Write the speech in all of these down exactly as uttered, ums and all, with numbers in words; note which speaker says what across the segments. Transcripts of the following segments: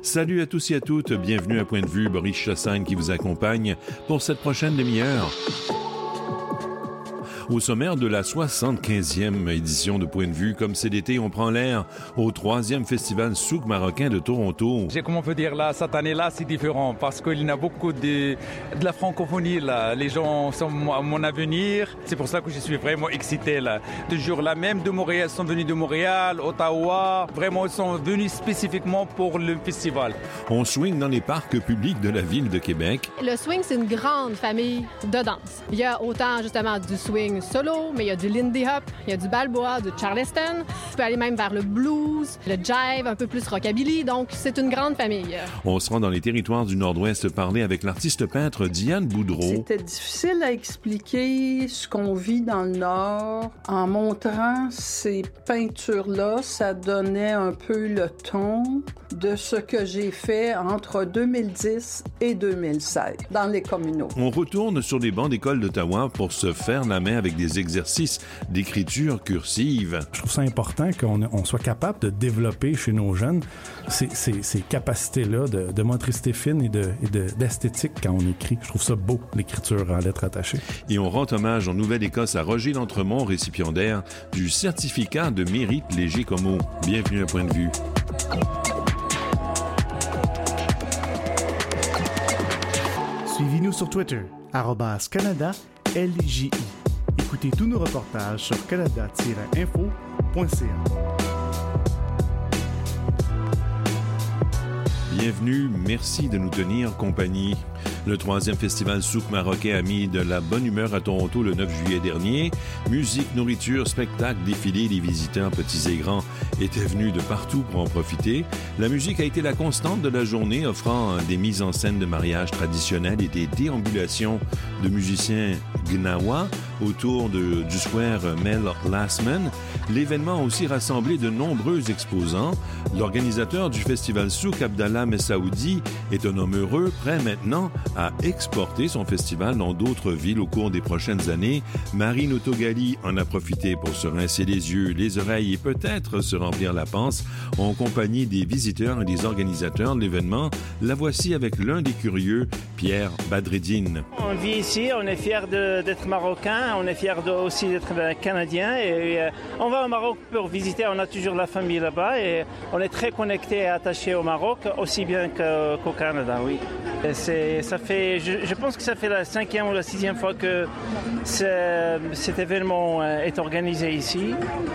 Speaker 1: Salut à tous et à toutes, bienvenue à Point de vue, Boris Chassagne qui vous accompagne pour cette prochaine demi-heure. Au sommaire de la soixante-quinzième édition de Point de vue, comme c'est l'été, on prend l'air au troisième festival souk marocain de Toronto.
Speaker 2: J'ai, comment on peut dire, là, cette année-là, c'est différent parce qu'il y a beaucoup de, de la francophonie, là. Les gens sont à mon avenir. C'est pour ça que je suis vraiment excité, là. Toujours là, même de Montréal, ils sont venus de Montréal, Ottawa. Vraiment, ils sont venus spécifiquement pour le festival.
Speaker 1: On swing dans les parcs publics de la ville de Québec.
Speaker 3: Le swing, c'est une grande famille de danse. Il y a autant, justement, du swing solo, mais il y a du Lindy Hop, il y a du Balboa, du Charleston. Tu peux aller même vers le blues, le jive, un peu plus rockabilly. Donc, c'est une grande famille.
Speaker 1: On se rend dans les territoires du Nord-Ouest parler avec l'artiste peintre Diane Boudreau.
Speaker 4: C'était difficile à expliquer ce qu'on vit dans le Nord. En montrant ces peintures-là, ça donnait un peu le ton de ce que j'ai fait entre deux mille dix et deux mille seize dans les communaux.
Speaker 1: On retourne sur les bancs d'école d'Ottawa pour se faire la main avec des exercices d'écriture cursive.
Speaker 5: Je trouve ça important qu'on on soit capable de développer chez nos jeunes ces, ces, ces capacités-là de, de motricité fine et, de, et de, d'esthétique quand on écrit. Je trouve ça beau, l'écriture en lettres attachées.
Speaker 1: Et on rend hommage en Nouvelle-Écosse à Roger D'Entremont, récipiendaire du certificat de mérite léger commun. Bienvenue à Point de vue.
Speaker 6: Suivez-nous sur Twitter, arobase Canada L J I. Écoutez tous nos reportages sur canada tiret info point c a.
Speaker 1: Bienvenue, merci de nous tenir compagnie. Le troisième festival souk marocain a mis de la bonne humeur à Toronto le neuf juillet dernier. Musique, nourriture, spectacle, défilé, les visiteurs, petits et grands, étaient venus de partout pour en profiter. La musique a été la constante de la journée, offrant des mises en scène de mariages traditionnels et des déambulations de musiciens gnawa autour de, du square Mel Lastman. L'événement a aussi rassemblé de nombreux exposants. L'organisateur du festival souk, Abdallah Messaoudi, est un homme heureux, prêt maintenant à exporter son festival dans d'autres villes au cours des prochaines années. Marine Otogali en a profité pour se rincer les yeux, les oreilles et peut-être se remplir la panse en compagnie des visiteurs et des organisateurs de l'événement. La voici avec l'un des curieux, Pierre Badreddine.
Speaker 7: On vit ici, on est fiers de, d'être marocain, on est fiers de, aussi d'être canadien et euh, on va au Maroc pour visiter, on a toujours la famille là-bas et on est très connectés et attachés au Maroc, aussi bien que, qu'au Canada, oui. Et c'est, ça fait, je, je pense que ça fait la cinquième ou la sixième fois que ce, cet événement est organisé ici.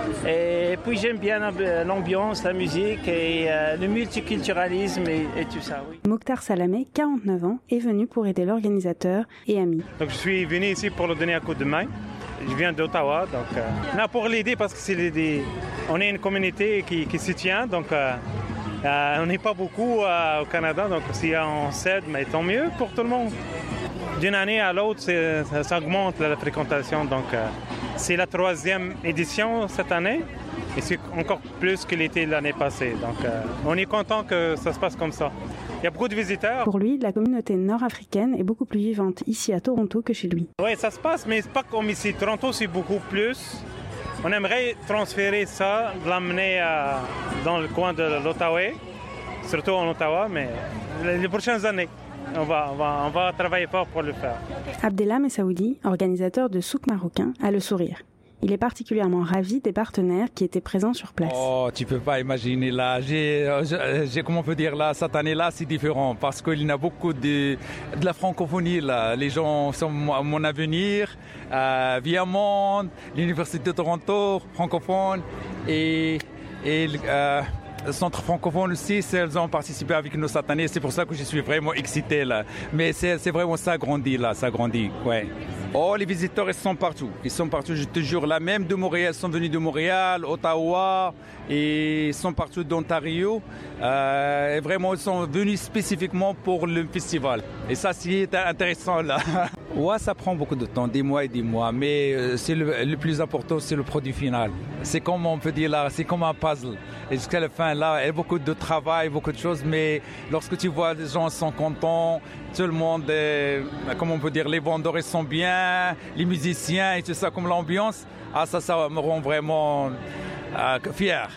Speaker 7: Et puis j'aime bien l'ambiance, la musique et euh, le multiculturalisme et, et tout ça, oui.
Speaker 8: Mokhtar Salamé, quarante-neuf ans, est venu pour aider l'organisateur et ami.
Speaker 9: Donc je suis venu ici pour le donner un coup de main. Je viens d'Ottawa, donc euh, non, pour l'aider parce que c'est l'aider. On est une communauté qui, qui se tient, donc euh, euh, on n'est pas beaucoup euh, au Canada, donc si on s'aide, mais tant mieux pour tout le monde. D'une année à l'autre, c'est, ça, ça augmente la fréquentation, donc euh, c'est la troisième édition cette année et c'est encore plus que l'été de l'année passée. Donc euh, on est content que ça se passe comme ça. Il y a beaucoup de visiteurs.
Speaker 8: Pour lui, la communauté nord-africaine est beaucoup plus vivante ici à Toronto que chez lui.
Speaker 9: Oui, ça se passe, mais c'est pas comme ici. Toronto, c'est beaucoup plus. On aimerait transférer ça, l'amener euh, dans le coin de l'Ottawa, surtout en Ottawa, mais les prochaines années, on va, on va, on va travailler fort pour le faire.
Speaker 8: Abdallah Messaoudi, organisateur de souk marocain, a le sourire. Il est particulièrement ravi des partenaires qui étaient présents sur place.
Speaker 2: Oh, tu peux pas imaginer là. J'ai, j'ai comment on peut dire là, cette année-là, c'est différent parce qu'il y a beaucoup de, de la francophonie là. Les gens sont à mon avenir. Euh, Viamont, l'université de Toronto, francophone et et euh, le centre francophone aussi, elles ont participé avec nous cette année. C'est pour ça que je suis vraiment excité là. Mais c'est, c'est vraiment ça grandit là, ça grandit, ouais. Oh, les visiteurs, ils sont partout. Ils sont partout, je te jure. Là, même de Montréal, ils sont venus de Montréal, Ottawa, et ils sont partout d'Ontario. Euh, et vraiment, ils sont venus spécifiquement pour le festival. Et ça, c'est intéressant, là. Ouais, ça prend beaucoup de temps, des mois et des mois. Mais euh, c'est le, le plus important, c'est le produit final. C'est comme on peut dire là, c'est comme un puzzle. Et jusqu'à la fin, là, il y a beaucoup de travail, beaucoup de choses. Mais lorsque tu vois les gens sont contents, tout le monde, est, comment on peut dire, les vendeurs ils sont bien, les musiciens et tout ça, comme l'ambiance, ah ça, ça me rend vraiment euh, fier.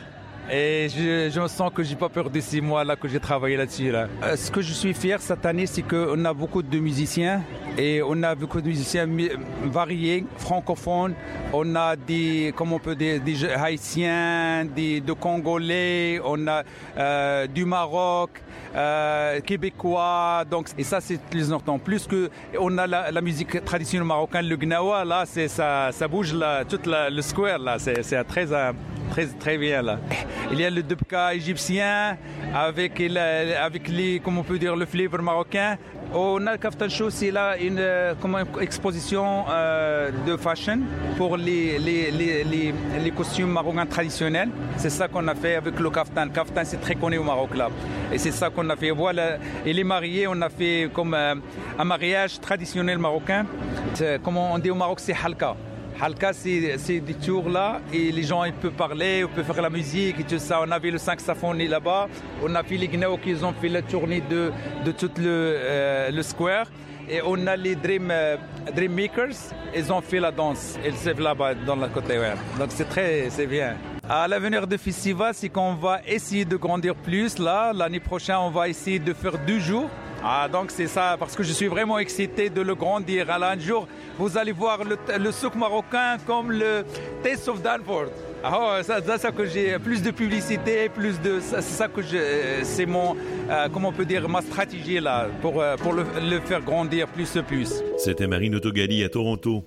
Speaker 2: Et je, je me sens que j'ai pas peur de six mois là que j'ai travaillé là-dessus. Là. Euh, ce que je suis fier cette année, c'est qu'on a beaucoup de musiciens et on a beaucoup de musiciens variés, francophones. On a des, comment on peut dire, des Haïtiens, des de Congolais, on a euh, du Maroc, euh, Québécois. Donc et ça c'est plus important. Plus que on a la, la musique traditionnelle marocaine, le gnawa là, c'est ça, ça bouge là, tout la, le square là, c'est, c'est très Très, très bien là. Il y a le dubka égyptien avec, la, avec les, comment on peut dire, le flavor marocain. On a Kaftan Show, c'est là une, comment, une exposition euh, de fashion pour les, les, les, les, les costumes marocains traditionnels. C'est ça qu'on a fait avec le kaftan. Le kaftan, c'est très connu au Maroc là. Et c'est ça qu'on a fait. Voilà. Et les mariés, on a fait comme euh, un mariage traditionnel marocain. C'est, comme on dit au Maroc, c'est halka. Halka, c'est, c'est des tours là et les gens ils peuvent parler, ils peuvent faire la musique et tout ça. On avait le saxophone là-bas, on a fait les Gnao qui ont fait la tournée de, de tout le, euh, le square. Et on a les Dream, euh, Dream Makers, ils ont fait la danse, ils sont là-bas dans la côté ouest. Donc c'est très, c'est bien. À l'avenir du festival, c'est qu'on va essayer de grandir plus là. L'année prochaine, on va essayer de faire deux jours. Ah, donc c'est ça, parce que je suis vraiment excité de le grandir. Alors, un jour, vous allez voir le, le souk marocain comme le Taste of Danford. Ah, ça, ça, ça que j'ai plus de publicité, plus de, ça, c'est ça que je, c'est mon, euh, comment on peut dire, ma stratégie là, pour, pour le, le faire grandir plus et plus.
Speaker 1: C'était Marine Autogali à Toronto.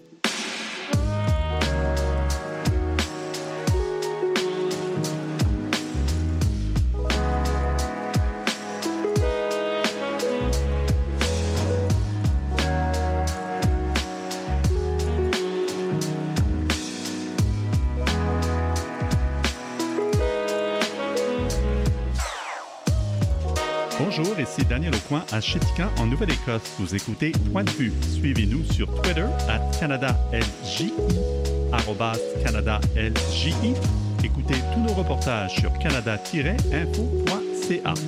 Speaker 6: Bonjour, ici Daniel Aucoin à Chéticamp, en Nouvelle-Écosse. Vous écoutez Point de vue. Suivez-nous sur Twitter à Canada L J I, arrobas Canada L J I. Écoutez tous nos reportages sur canada tiret info point c a.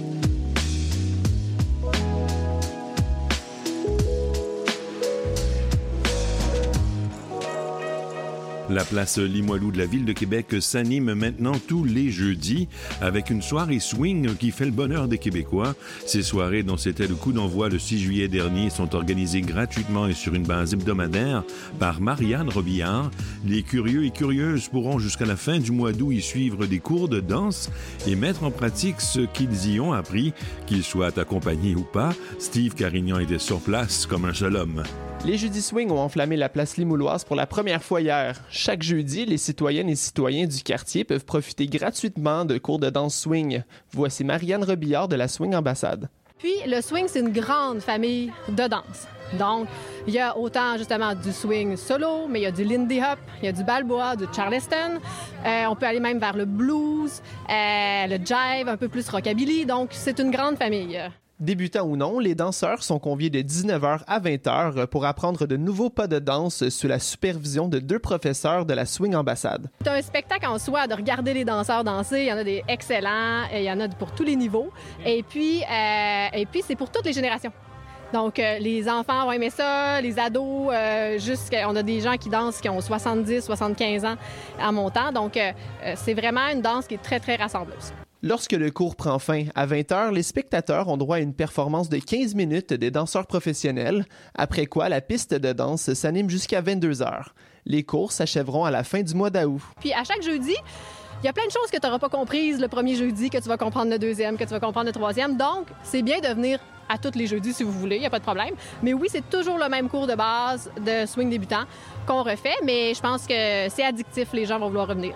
Speaker 1: La place Limoilou de la Ville de Québec s'anime maintenant tous les jeudis avec une soirée swing qui fait le bonheur des Québécois. Ces soirées, dont c'était le coup d'envoi le six juillet dernier, sont organisées gratuitement et sur une base hebdomadaire par Marianne Robillard. Les curieux et curieuses pourront jusqu'à la fin du mois d'août y suivre des cours de danse et mettre en pratique ce qu'ils y ont appris, qu'ils soient accompagnés ou pas. Steve Carignan était sur place comme un seul homme.
Speaker 10: Les jeudis swing ont enflammé la place Limouloise pour la première fois hier. Chaque jeudi, les citoyennes et citoyens du quartier peuvent profiter gratuitement de cours de danse swing. Voici Marianne Robillard de la Swing Ambassade.
Speaker 3: Puis, le swing, c'est une grande famille de danse. Donc, il y a autant, justement, du swing solo, mais il y a du Lindy Hop, il y a du Balboa, du Charleston. Euh, on peut aller même vers le blues, euh, le jive, un peu plus rockabilly. Donc, c'est une grande famille.
Speaker 10: Débutants ou non, les danseurs sont conviés de dix-neuf heures à vingt heures pour apprendre de nouveaux pas de danse sous la supervision de deux professeurs de la Swing Ambassade.
Speaker 3: C'est un spectacle en soi de regarder les danseurs danser. Il y en a des excellents, il y en a pour tous les niveaux. Et puis, euh, et puis c'est pour toutes les générations. Donc, euh, les enfants vont aimer ça, les ados, euh, jusqu'à, on a des gens qui dansent qui ont soixante-dix, soixante-quinze ans en montant. Donc, euh, c'est vraiment une danse qui est très, très rassembleuse.
Speaker 10: Lorsque le cours prend fin à vingt heures, les spectateurs ont droit à une performance de quinze minutes des danseurs professionnels, après quoi la piste de danse s'anime jusqu'à vingt-deux heures. Les cours s'achèveront à la fin du mois d'août.
Speaker 3: Puis à chaque jeudi, il y a plein de choses que tu n'auras pas comprises le premier jeudi, que tu vas comprendre le deuxième, que tu vas comprendre le troisième. Donc, c'est bien de venir à tous les jeudis si vous voulez, il n'y a pas de problème. Mais oui, c'est toujours le même cours de base de swing débutant qu'on refait, mais je pense que c'est addictif, les gens vont vouloir revenir.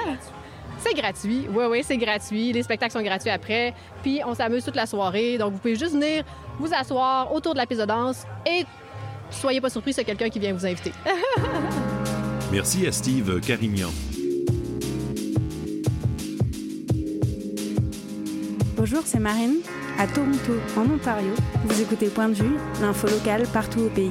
Speaker 3: C'est gratuit, oui, oui, c'est gratuit. Les spectacles sont gratuits après. Puis on s'amuse toute la soirée. Donc vous pouvez juste venir vous asseoir autour de la piste de danse et soyez pas surpris, c'est quelqu'un qui vient vous inviter.
Speaker 1: Merci à Steve Carignan.
Speaker 8: Bonjour, c'est Marine, à Toronto, en Ontario. Vous écoutez Point de vue, l'info locale partout au pays.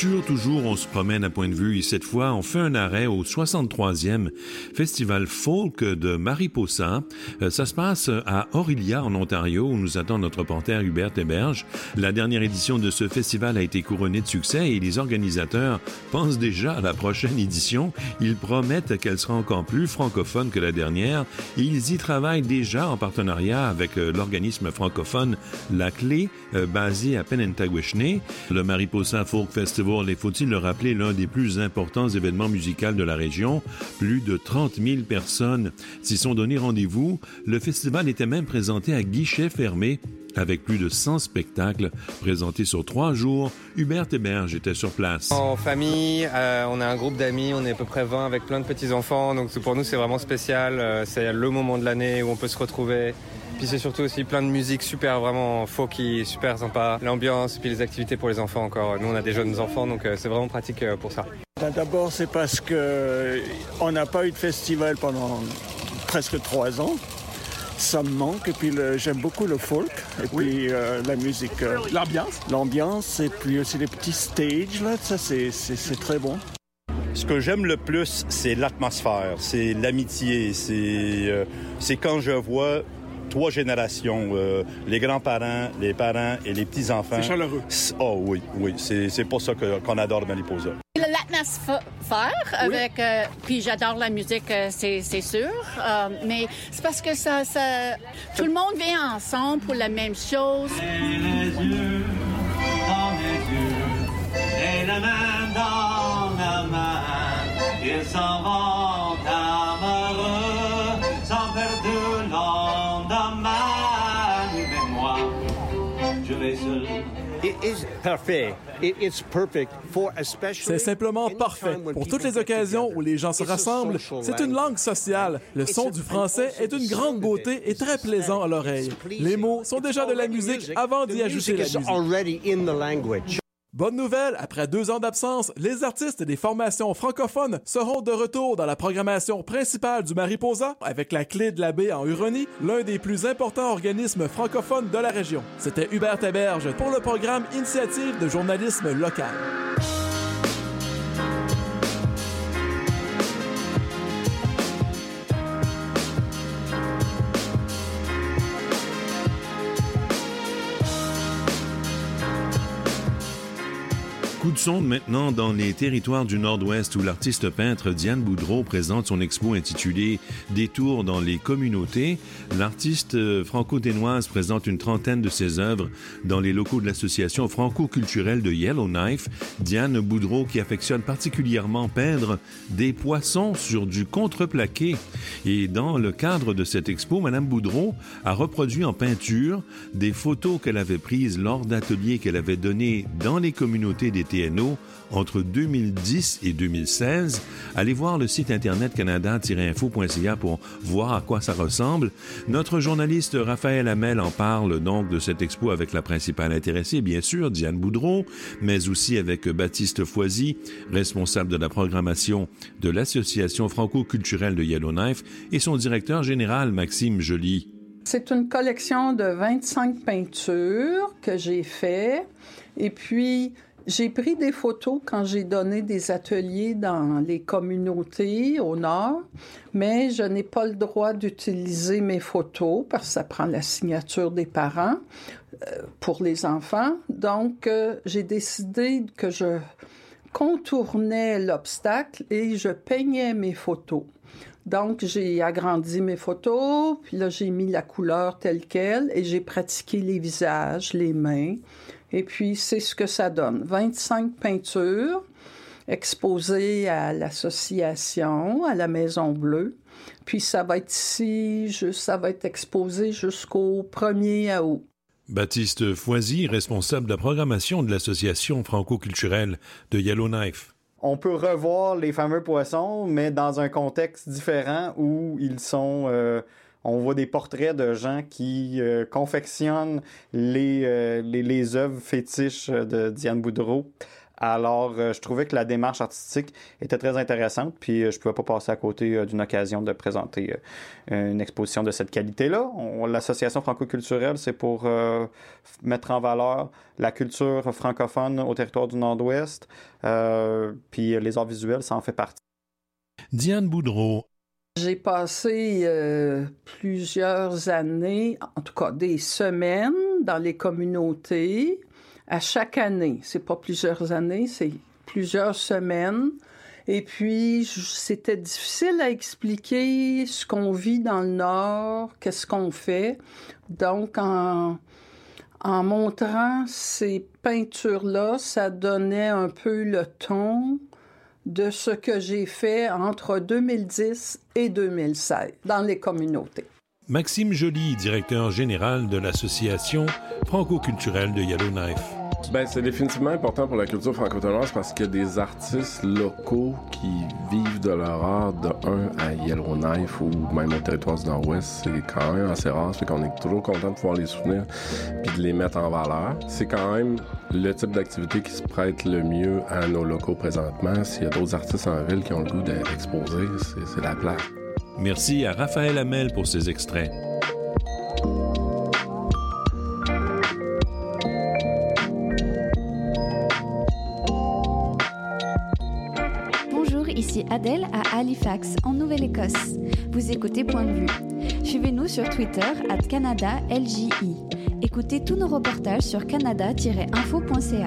Speaker 1: Culture toujours, on se promène à Pointe-Vue et cette fois, on fait un arrêt au soixante-troisième Festival folk de Mariposa. Ça se passe à Orillia, en Ontario, où nous attend notre reporter Hubert Héberge. La dernière édition de ce festival a été couronnée de succès et les organisateurs pensent déjà à la prochaine édition. Ils promettent qu'elle sera encore plus francophone que la dernière et ils y travaillent déjà en partenariat avec l'organisme francophone La Clé, basé à Penentagwishne. Le Mariposa Folk Festival est, faut-il le rappeler, l'un des plus importants événements musicaux de la région. Plus de trente mille personnes s'y sont donné rendez-vous. Le festival était même présenté à guichet fermé avec plus de cent spectacles présentés sur trois jours. Hubert Héberge était sur place.
Speaker 11: En famille, euh, on a un groupe d'amis, on est à peu près vingt avec plein de petits-enfants, donc pour nous c'est vraiment spécial. Euh, c'est le moment de l'année où on peut se retrouver. Puis c'est surtout aussi plein de musique super, vraiment folky, super sympa. L'ambiance, puis les activités pour les enfants encore. Nous, on a des jeunes enfants, donc euh, c'est vraiment pratique euh, pour ça.
Speaker 12: D'abord, c'est parce qu'on n'a pas eu de festival pendant presque trois ans. Ça me manque. Et puis, le, j'aime beaucoup le folk. Et oui. puis, euh, la musique. Euh,
Speaker 13: l'ambiance.
Speaker 12: L'ambiance. Et puis aussi les petits stages, là. Ça, c'est, c'est, c'est très bon.
Speaker 14: Ce que j'aime le plus, c'est l'atmosphère. C'est l'amitié. C'est, euh, c'est quand je vois trois générations, euh, les grands-parents, les parents et les petits-enfants.
Speaker 13: C'est chaleureux.
Speaker 14: Oh oui, oui, c'est, c'est pour ça que, qu'on adore Mariposa.
Speaker 15: L'atmosphère avec, oui. euh, puis j'adore la musique, euh, c'est, c'est sûr, euh, mais c'est parce que ça, ça, tout le monde vient ensemble pour la même chose.
Speaker 16: Et les yeux dans les yeux, et la main dans la main, ils s'en vont amoureux, sans perdre de lendemain, mais moi, je vais seul.
Speaker 17: It is perfect. It is perfect for especially.
Speaker 13: C'est simplement parfait. Pour toutes les occasions où les gens se rassemblent, c'est une langue sociale. Le son du français est d'une grande beauté et très plaisant à l'oreille. Les mots sont déjà de la musique avant d'y ajouter la musique. Bonne nouvelle, après deux ans d'absence, les artistes des formations francophones seront de retour dans la programmation principale du Mariposa avec la Clé de la Baie en Huronie, l'un des plus importants organismes francophones de la région. C'était Hubert Héberge pour le programme Initiative de journalisme local.
Speaker 1: Coup de sonde maintenant dans les territoires du Nord-Ouest où l'artiste peintre Diane Boudreau présente son expo intitulée « Détour dans les communautés ». L'artiste franco-ténoise présente une trentaine de ses œuvres dans les locaux de l'association franco-culturelle de Yellowknife. Diane Boudreau qui affectionne particulièrement peindre des poissons sur du contreplaqué. Et dans le cadre de cette expo, Mme Boudreau a reproduit en peinture des photos qu'elle avait prises lors d'ateliers qu'elle avait donnés dans les communautés des T N O entre deux mille dix et deux mille seize. Allez voir le site internet canada tiret info point c a pour voir à quoi ça ressemble. Notre journaliste Raphaël Hamel en parle donc de cette expo avec la principale intéressée, bien sûr, Diane Boudreau, mais aussi avec Baptiste Foisy, responsable de la programmation de l'Association franco-culturelle de Yellowknife, et son directeur général, Maxime Joly.
Speaker 4: C'est une collection de vingt-cinq peintures que j'ai fait, et puis j'ai pris des photos quand j'ai donné des ateliers dans les communautés au nord, mais je n'ai pas le droit d'utiliser mes photos parce que ça prend la signature des parents euh, pour les enfants. Donc, euh, j'ai décidé que je contournais l'obstacle et je peignais mes photos. Donc, j'ai agrandi mes photos, puis là, j'ai mis la couleur telle quelle et j'ai pratiqué les visages, les mains. Et puis, c'est ce que ça donne. vingt-cinq peintures exposées à l'association, à la Maison Bleue. Puis, ça va être ici, ça va être exposé jusqu'au premier août.
Speaker 1: Baptiste Foisy, responsable de la programmation de l'Association franco-culturelle de Yellowknife.
Speaker 18: On peut revoir les fameux poissons, mais dans un contexte différent où ils sont... Euh, on voit des portraits de gens qui euh, confectionnent les, euh, les, les œuvres fétiches de Diane Boudreau Alors, euh, je trouvais que la démarche artistique était très intéressante, puis euh, je ne pouvais pas passer à côté euh, d'une occasion de présenter euh, une exposition de cette qualité-là. On, l'association franco-culturelle, c'est pour euh, mettre en valeur la culture francophone au territoire du Nord-Ouest, euh, puis les arts visuels, ça en fait partie.
Speaker 1: Diane Boudreau.
Speaker 4: J'ai passé euh, plusieurs années, en tout cas des semaines, dans les communautés, à chaque année. C'est pas plusieurs années, c'est plusieurs semaines. Et puis, c'était difficile à expliquer ce qu'on vit dans le Nord, qu'est-ce qu'on fait. Donc, en, en montrant ces peintures-là, ça donnait un peu le ton de ce que j'ai fait entre deux mille dix et deux mille seize dans les communautés.
Speaker 1: Maxime Joly, directeur général de l'Association franco-culturelle de Yellowknife.
Speaker 19: Ben, c'est définitivement important pour la culture franco-ontaise parce qu'il y a des artistes locaux qui vivent de leur art de un à Yellowknife ou même au territoire du Nord-Ouest. C'est quand même assez rare, fait qu'on est toujours content de pouvoir les soutenir puis de les mettre en valeur. C'est quand même le type d'activité qui se prête le mieux à nos locaux présentement. S'il y a d'autres artistes en ville qui ont le goût d'exposer, c'est, c'est la place.
Speaker 1: Merci à Raphaël Hamel pour ces extraits.
Speaker 20: Ici Adèle à Halifax, en Nouvelle-Écosse. Vous écoutez Point de vue. Suivez-nous sur Twitter arobase Canada L J I. Écoutez tous nos reportages sur canada tiret info point c a.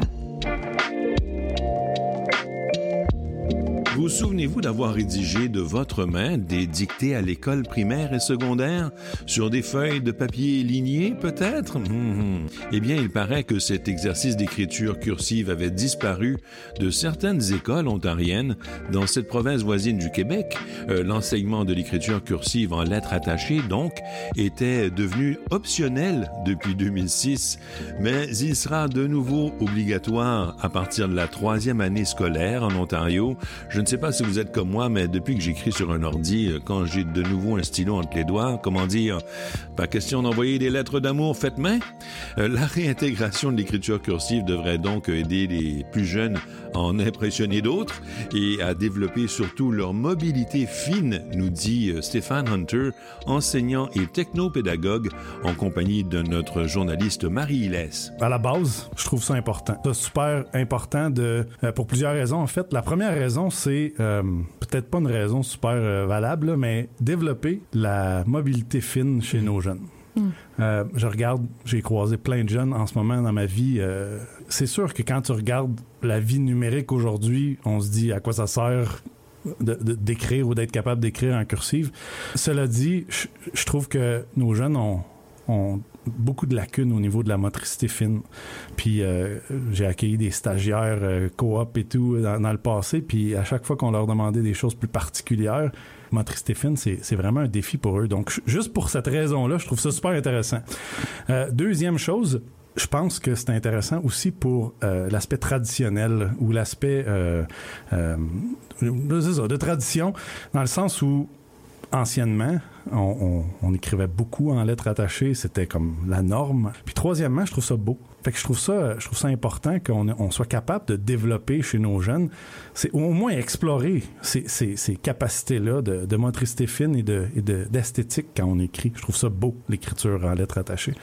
Speaker 1: Vous souvenez-vous d'avoir rédigé de votre main des dictées à l'école primaire et secondaire sur des feuilles de papier lignées, peut-être? Mmh. Eh bien, il paraît que cet exercice d'écriture cursive avait disparu de certaines écoles ontariennes dans cette province voisine du Québec. Euh, l'enseignement de l'écriture cursive en lettres attachées, donc, était devenu optionnel depuis deux mille six, mais il sera de nouveau obligatoire à partir de la troisième année scolaire en Ontario. Je Je ne sais pas si vous êtes comme moi, mais depuis que j'écris sur un ordi, quand j'ai de nouveau un stylo entre les doigts, comment dire, pas question d'envoyer des lettres d'amour faites main. Euh, la réintégration de l'écriture cursive devrait donc aider les plus jeunes à en impressionner d'autres et à développer surtout leur mobilité fine, nous dit Stéphane Hunter, enseignant et technopédagogue en compagnie de notre journaliste Marie Hillès.
Speaker 5: À la base, je trouve ça important. C'est super important de, euh, pour plusieurs raisons. En fait, la première raison, c'est Euh, peut-être pas une raison super euh, valable, là, mais développer la mobilité fine chez nos jeunes. Mm. Euh, je regarde, j'ai croisé plein de jeunes en ce moment dans ma vie. Euh, c'est sûr que quand tu regardes la vie numérique aujourd'hui, on se dit à quoi ça sert de, de, d'écrire ou d'être capable d'écrire en cursive. Cela dit, je, je trouve que nos jeunes ont, ont beaucoup de lacunes au niveau de la motricité fine. Puis euh, j'ai accueilli des stagiaires euh, coop et tout dans, dans le passé, puis à chaque fois qu'on leur demandait des choses plus particulières, motricité fine, c'est, c'est vraiment un défi pour eux. Donc, juste pour cette raison-là, je trouve ça super intéressant. Euh, deuxième chose, je pense que c'est intéressant aussi pour euh, l'aspect traditionnel ou l'aspect euh, euh, c'est ça, de tradition, dans le sens où anciennement, on, on, on écrivait beaucoup en lettres attachées, c'était comme la norme. Puis troisièmement, je trouve ça beau. Fait que je trouve ça, je trouve ça important qu'on on soit capable de développer chez nos jeunes, c'est au moins explorer ces, ces, ces capacités-là de, de motricité fine et, de, et de, d'esthétique quand on écrit. Je trouve ça beau, l'écriture en lettres attachées.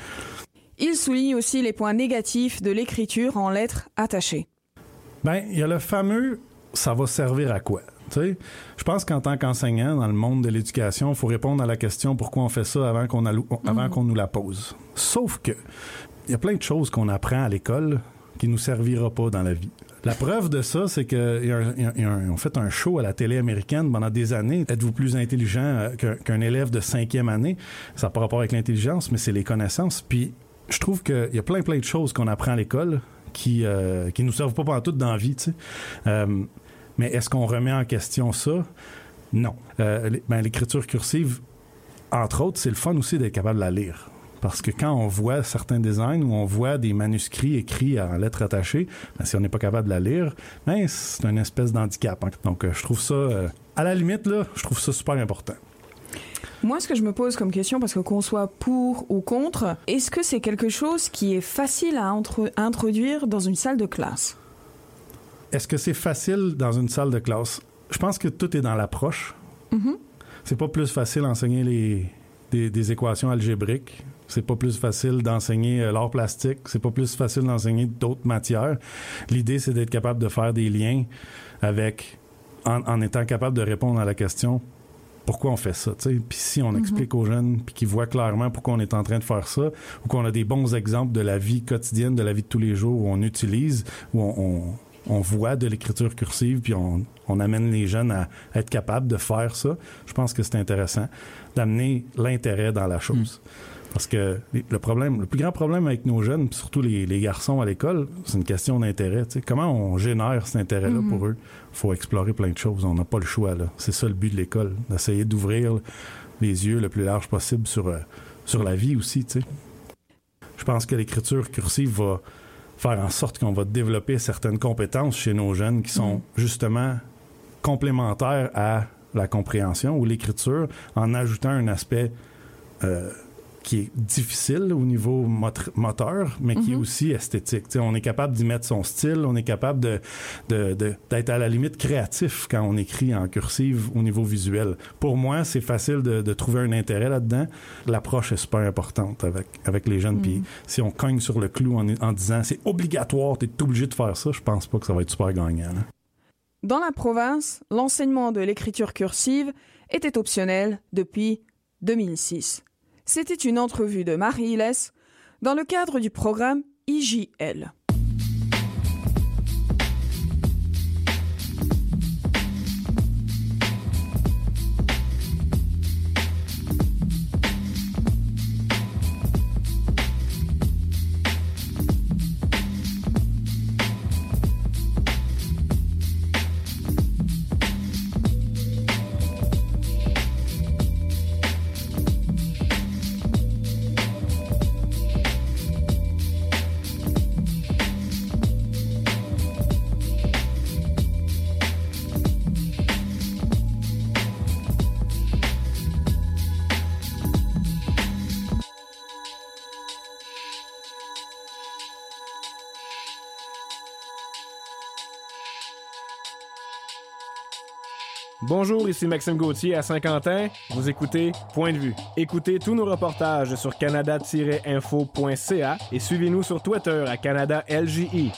Speaker 21: Il souligne aussi les points négatifs de l'écriture en lettres attachées. Bien,
Speaker 5: il y a le fameux « ça va servir à quoi ?» Tu sais, je pense qu'en tant qu'enseignant dans le monde de l'éducation, il faut répondre à la question pourquoi on fait ça avant qu'on, a, avant mmh. qu'on nous la pose. Sauf que il y a plein de choses qu'on apprend à l'école qui nous servira pas dans la vie. La preuve de ça, c'est qu'ils ont fait un show à la télé américaine pendant des années. Êtes-vous plus intelligent qu'un, qu'un élève de cinquième année? Ça n'a pas rapport avec l'intelligence, mais c'est les connaissances. Puis je trouve qu'il y a plein, plein de choses qu'on apprend à l'école qui euh, qui nous servent pas pendant toute dans la vie, tu sais. Euh, Mais est-ce qu'on remet en question ça? Non. Euh, ben, l'écriture cursive, entre autres, c'est le fun aussi d'être capable de la lire. Parce que quand on voit certains designs où on voit des manuscrits écrits en lettres attachées, ben, si on n'est pas capable de la lire, ben, c'est une espèce d'handicap. Hein. Donc, euh, je trouve ça, euh, à la limite, là, je trouve ça super important.
Speaker 21: Moi, ce que je me pose comme question, parce que qu'on soit pour ou contre, est-ce que c'est quelque chose qui est facile à entre- introduire dans une salle de classe?
Speaker 5: est-ce que c'est facile dans une salle de classe? Je pense que tout est dans l'approche.
Speaker 21: Mm-hmm.
Speaker 5: C'est pas plus facile d'enseigner les, des, des équations algébriques. C'est pas plus facile d'enseigner euh, l'art plastique. C'est pas plus facile d'enseigner d'autres matières. L'idée, c'est d'être capable de faire des liens avec, en, en étant capable de répondre à la question pourquoi on fait ça, tu sais. Puis si on mm-hmm. explique aux jeunes, puis qu'ils voient clairement pourquoi on est en train de faire ça, ou qu'on a des bons exemples de la vie quotidienne, de la vie de tous les jours où on utilise, où on, on, on voit de l'écriture cursive, puis on, on amène les jeunes à être capables de faire ça, je pense que c'est intéressant d'amener l'intérêt dans la chose. Mm. Parce que le problème, le plus grand problème avec nos jeunes, puis surtout les, les garçons à l'école, c'est une question d'intérêt. Tu sais. Comment on génère cet intérêt-là mm-hmm. pour eux? Il faut explorer plein de choses. On n'a pas le choix, là. C'est ça le but de l'école, d'essayer d'ouvrir les yeux le plus large possible sur, euh, sur la vie aussi. Tu sais. Je pense que l'écriture cursive va faire en sorte qu'on va développer certaines compétences chez nos jeunes qui sont mm-hmm. justement complémentaires à la compréhension ou l'écriture, en ajoutant un aspect euh, qui est difficile au niveau mot- moteur, mais qui mm-hmm. est aussi esthétique. T'sais, on est capable d'y mettre son style, on est capable de, de, de, d'être à la limite créatif quand on écrit en cursive au niveau visuel. Pour moi, c'est facile de, de trouver un intérêt là-dedans. L'approche est super importante avec, avec les jeunes. Mm-hmm. Puis si on cogne sur le clou en, en disant « c'est obligatoire, t'es obligé de faire ça », je pense pas que ça va être super gagnant. Là.
Speaker 21: Dans la province, l'enseignement de l'écriture cursive était optionnel depuis deux mille six. C'était une entrevue de Marie Hilles dans le cadre du programme I J L.
Speaker 7: Bonjour, ici Maxime Gauthier à Saint-Quentin. Vous écoutez Point de vue. Écoutez tous nos reportages sur canada tiret info point c a et suivez-nous sur Twitter à Canada L J I.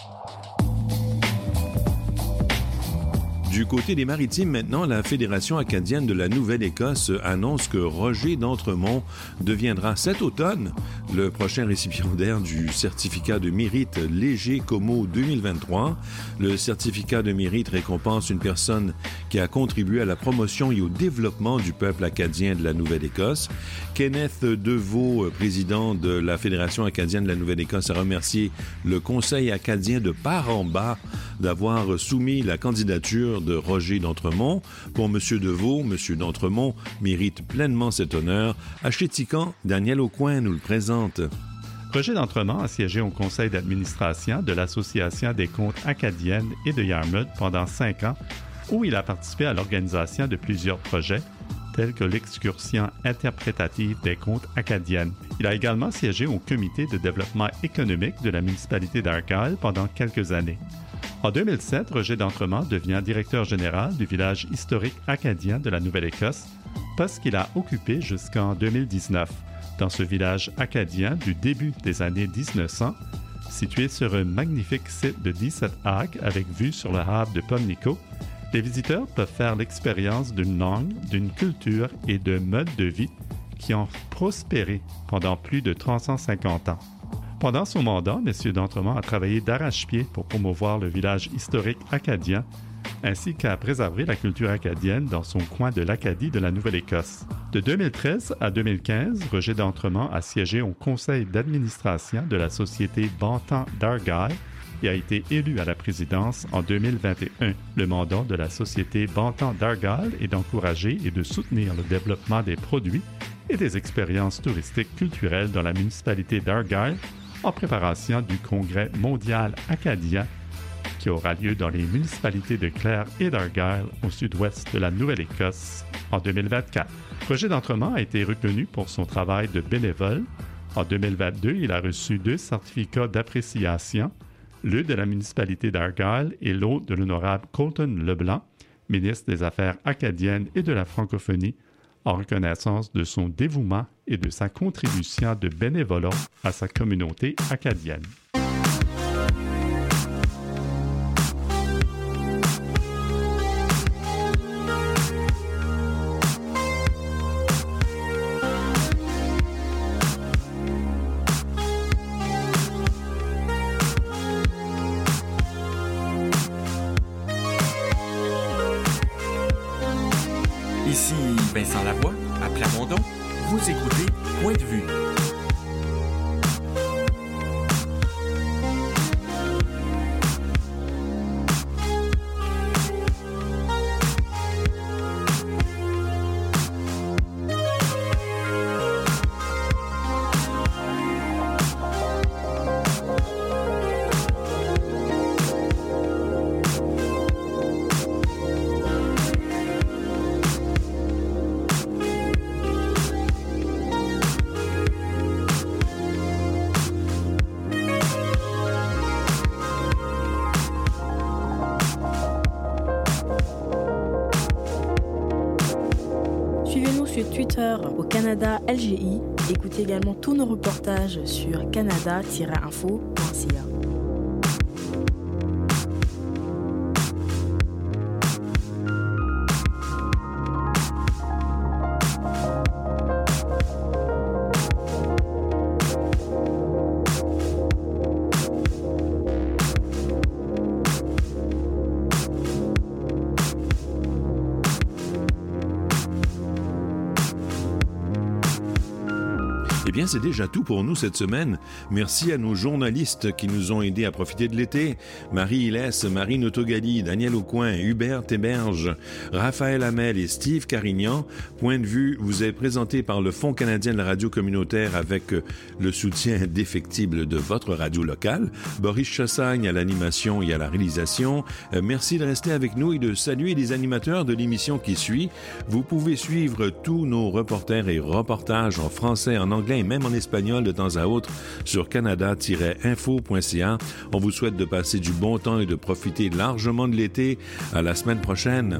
Speaker 1: Du côté des Maritimes, maintenant, la Fédération acadienne de la Nouvelle-Écosse annonce que Roger d'Entremont deviendra cet automne le prochain récipiendaire du certificat de mérite léger Como deux mille vingt-trois. Le certificat de mérite récompense une personne qui a contribué à la promotion et au développement du peuple acadien de la Nouvelle-Écosse. Kenneth Deveau, président de la Fédération acadienne de la Nouvelle-Écosse, a remercié le Conseil acadien de part en bas d'avoir soumis la candidature de Roger d'Entremont. Pour M. Deveau, M. d'Entremont mérite pleinement cet honneur. À Chéticamp, Daniel Aucoin nous le présente.
Speaker 6: Roger d'Entremont a siégé au conseil d'administration de l'Association des contes acadiennes et de Yarmouth pendant cinq ans, où il a participé à l'organisation de plusieurs projets, tels que l'excursion interprétative des contes acadiennes. Il a également siégé au comité de développement économique de la municipalité d'Argyle pendant quelques années. En deux mille sept, Roger d'Entremont devient directeur général du village historique acadien de la Nouvelle-Écosse, poste qu'il a occupé jusqu'en deux mille dix-neuf. Dans ce village acadien du début des années dix-neuf cents, situé sur un magnifique site de dix-sept acres avec vue sur le havre de Pamlico, les visiteurs peuvent faire l'expérience d'une langue, d'une culture et d'un mode de vie qui ont prospéré pendant plus de trois cent cinquante ans. Pendant son mandat, M. d'Entremont a travaillé d'arrache-pied pour promouvoir le village historique acadien, ainsi qu'à préserver la culture acadienne dans son coin de l'Acadie de la Nouvelle-Écosse. De deux mille treize à deux mille quinze, Roger d'Entremont a siégé au conseil d'administration de la société Bantam d'Argyle et a été élu à la présidence en deux mille vingt et un. Le mandat de la société Bantam d'Argyle est d'encourager et de soutenir le développement des produits et des expériences touristiques culturelles dans la municipalité d'Argyle en préparation du Congrès mondial acadien qui aura lieu dans les municipalités de Clare et d'Argyle au sud-ouest de la Nouvelle-Écosse en deux mille vingt-quatre. Roger d'Entremont a été reconnu pour son travail de bénévole. En deux mille vingt-deux, il a reçu deux certificats d'appréciation, l'un de la municipalité d'Argyle et l'autre de l'honorable Colton Leblanc, ministre des Affaires acadiennes et de la francophonie, en reconnaissance de son dévouement et de sa contribution de bénévolat à sa communauté acadienne.
Speaker 9: Ici Vincent Lavoie, à Plamondon. Vous écoutez Point de vue.
Speaker 22: Suivez-nous sur Twitter au Canada L G I. Écoutez également tous nos reportages sur canada tiret info point c a.
Speaker 1: Eh bien, c'est déjà tout pour nous cette semaine. Merci à nos journalistes qui nous ont aidés à profiter de l'été. Marie Hillès, Marine Autogali, Daniel Aucoin, Hubert Théberge, Raphaël Hamel et Steve Carignan. Point de vue vous est présenté par le Fonds canadien de la radio communautaire avec le soutien indéfectible de votre radio locale. Boris Chassagne à l'animation et à la réalisation. Merci de rester avec nous et de saluer les animateurs de l'émission qui suit. Vous pouvez suivre tous nos reporters et reportages en français, en anglais et même en espagnol de temps à autre sur canada tiret info point c a. On vous souhaite de passer du bon temps et de profiter largement de l'été. À la semaine prochaine.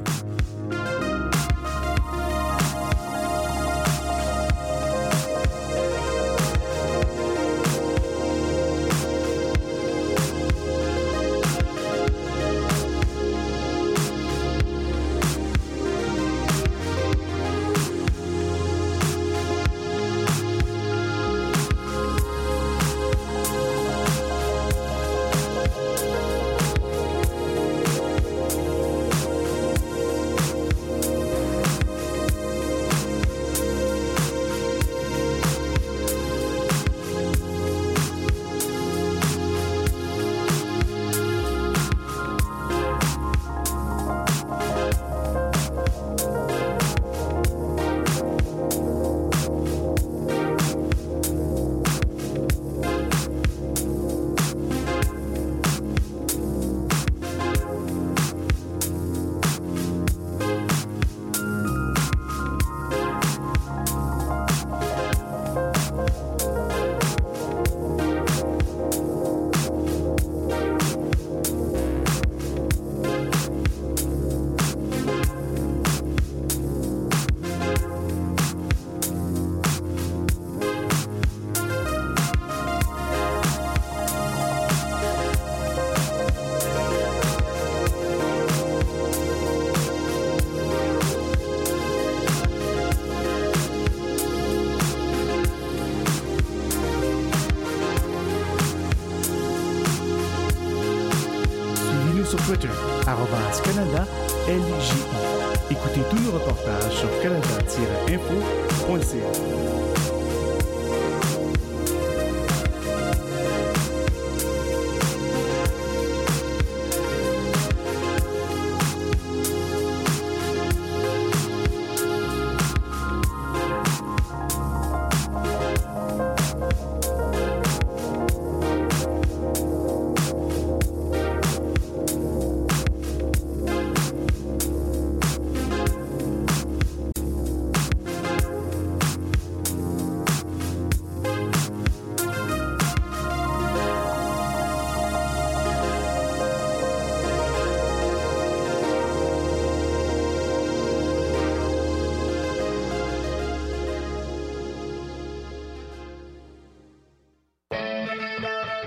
Speaker 23: Sur Twitter, arobase Canada L J I. Écoutez tous nos reportages sur canada tiret info point c a.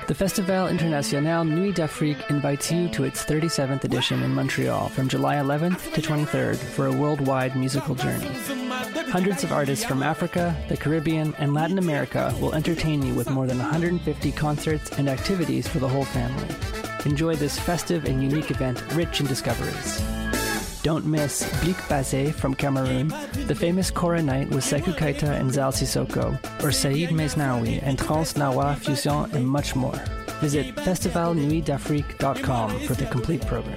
Speaker 2: The Festival International Nuit d'Afrique invites you to its thirty-seventh edition in Montreal from July eleventh to twenty-third for a worldwide musical journey. Hundreds of artists from Africa, the Caribbean, and Latin America will entertain you with more than one hundred fifty concerts and activities for the whole family. Enjoy this festive and unique event rich in discoveries. Don't miss Blik Bazé from Cameroon, the famous Kora Night with Sekou Keita and Zal Sissoko, or Saïd Mesnaoui and Trans Nawa Fusion, and much more. Visit festival nuit d'afrique dot com for the complete program.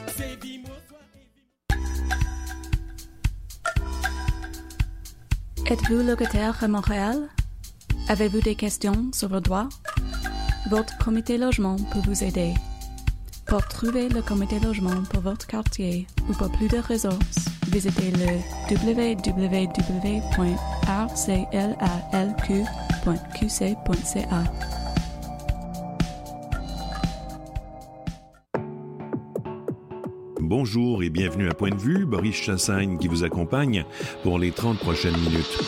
Speaker 3: Êtes-vous locataire à Montréal? Avez-vous des questions sur vos droits? Votre comité logement peut vous aider. Pour trouver le comité logement pour votre quartier ou pour plus de ressources, visitez le w w w point r c l a l q point q c point c a.
Speaker 1: Bonjour et bienvenue à Point de vue, Boris Chassagne qui vous accompagne pour les trente prochaines minutes.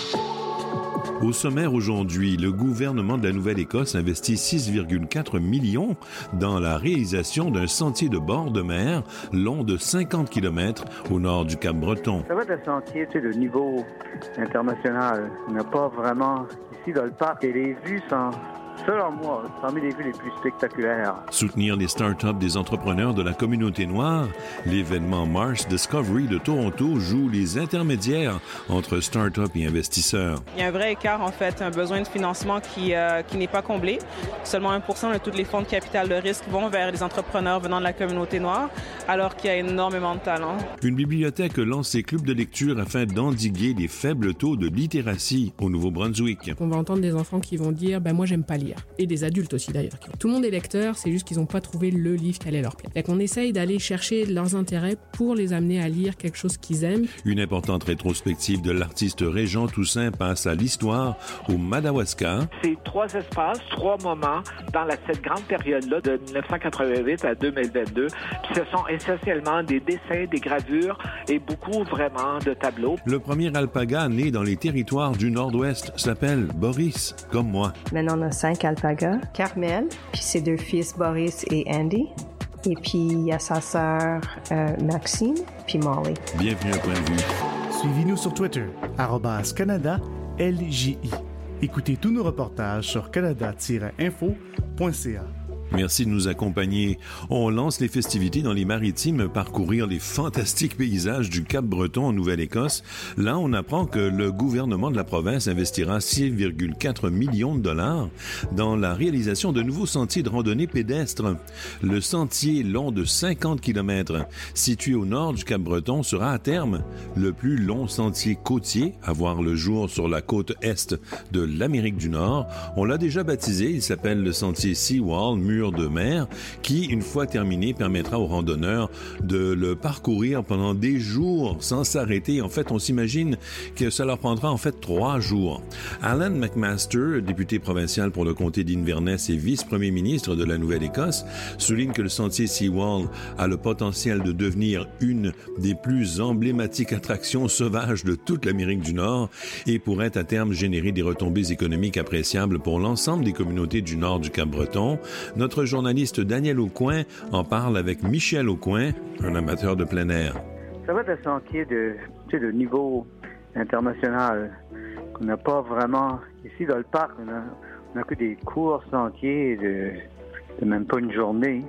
Speaker 1: Au sommaire aujourd'hui, le gouvernement de la Nouvelle-Écosse investit six virgule quatre millions dans la réalisation d'un sentier de bord de mer long de cinquante kilomètres au nord du Cap-Breton.
Speaker 10: Ça va être un sentier tu sais, de niveau international. Il n'y a pas vraiment ici dans le parc et les vues sont, selon moi, parmi les vues les plus spectaculaires.
Speaker 1: Soutenir les start-up des entrepreneurs de la communauté noire, l'événement Mars Discovery de Toronto joue les intermédiaires entre start-up et investisseurs.
Speaker 24: Il y a un vrai écart, en fait, un besoin de financement qui, euh, qui n'est pas comblé. Seulement un pour cent de tous les fonds de capital de risque vont vers les entrepreneurs venant de la communauté noire, alors qu'il y a énormément de talent.
Speaker 1: Une bibliothèque lance ses clubs de lecture afin d'endiguer les faibles taux de littératie au Nouveau-Brunswick.
Speaker 25: On va entendre des enfants qui vont dire ben, « moi, j'aime pas lire ». Et des adultes aussi d'ailleurs. Tout le monde est lecteur, c'est juste qu'ils n'ont pas trouvé le livre qui allait leur plaire. Fait qu'on essaye d'aller chercher leurs intérêts pour les amener à lire quelque chose qu'ils aiment.
Speaker 1: Une importante rétrospective de l'artiste Régent Toussaint passe à l'histoire au Madawaska.
Speaker 26: C'est trois espaces, trois moments dans la, cette grande période-là de dix-neuf cent quatre-vingt-huit à deux mille vingt-deux. Puis ce sont essentiellement des dessins, des gravures et beaucoup vraiment de tableaux.
Speaker 1: Le premier alpaga né dans les territoires du Nord-Ouest s'appelle Boris, comme moi.
Speaker 27: Maintenant, on a cinq alpagas. Carmel, puis ses deux fils Boris et Andy. Et puis il y a sa sœur euh, Maxine, puis Molly.
Speaker 1: Bienvenue à Point de vue.
Speaker 23: Suivez-nous sur Twitter, arobase Canada L J I. Écoutez tous nos reportages sur canada tiret info point c a.
Speaker 1: Merci de nous accompagner. On lance les festivités dans les Maritimes, parcourir les fantastiques paysages du Cap-Breton en Nouvelle-Écosse. Là, on apprend que le gouvernement de la province investira six virgule quatre millions de dollars dans la réalisation de nouveaux sentiers de randonnée pédestre. Le sentier long de cinquante kilomètres, situé au nord du Cap-Breton, sera à terme le plus long sentier côtier à voir le jour sur la côte est de l'Amérique du Nord. On l'a déjà baptisé, il s'appelle le sentier Seawall, mur de mer, qui, une fois terminé, permettra aux randonneurs de le parcourir pendant des jours sans s'arrêter. En fait, on s'imagine que ça leur prendra en fait trois jours. Alan McMaster, député provincial pour le comté d'Inverness et vice-premier ministre de la Nouvelle-Écosse, souligne que le sentier Seawall a le potentiel de devenir une des plus emblématiques attractions sauvages de toute l'Amérique du Nord et pourrait à terme générer des retombées économiques appréciables pour l'ensemble des communautés du nord du Cap-Breton. Notre journaliste Daniel Aucoin en parle avec Michel Aucoin, un amateur de plein air.
Speaker 10: Ça va être un sentier de, tu sais, de niveau international qu'on n'a pas vraiment ici dans le parc. On a, on a que des courts sentiers de, de même pas une journée.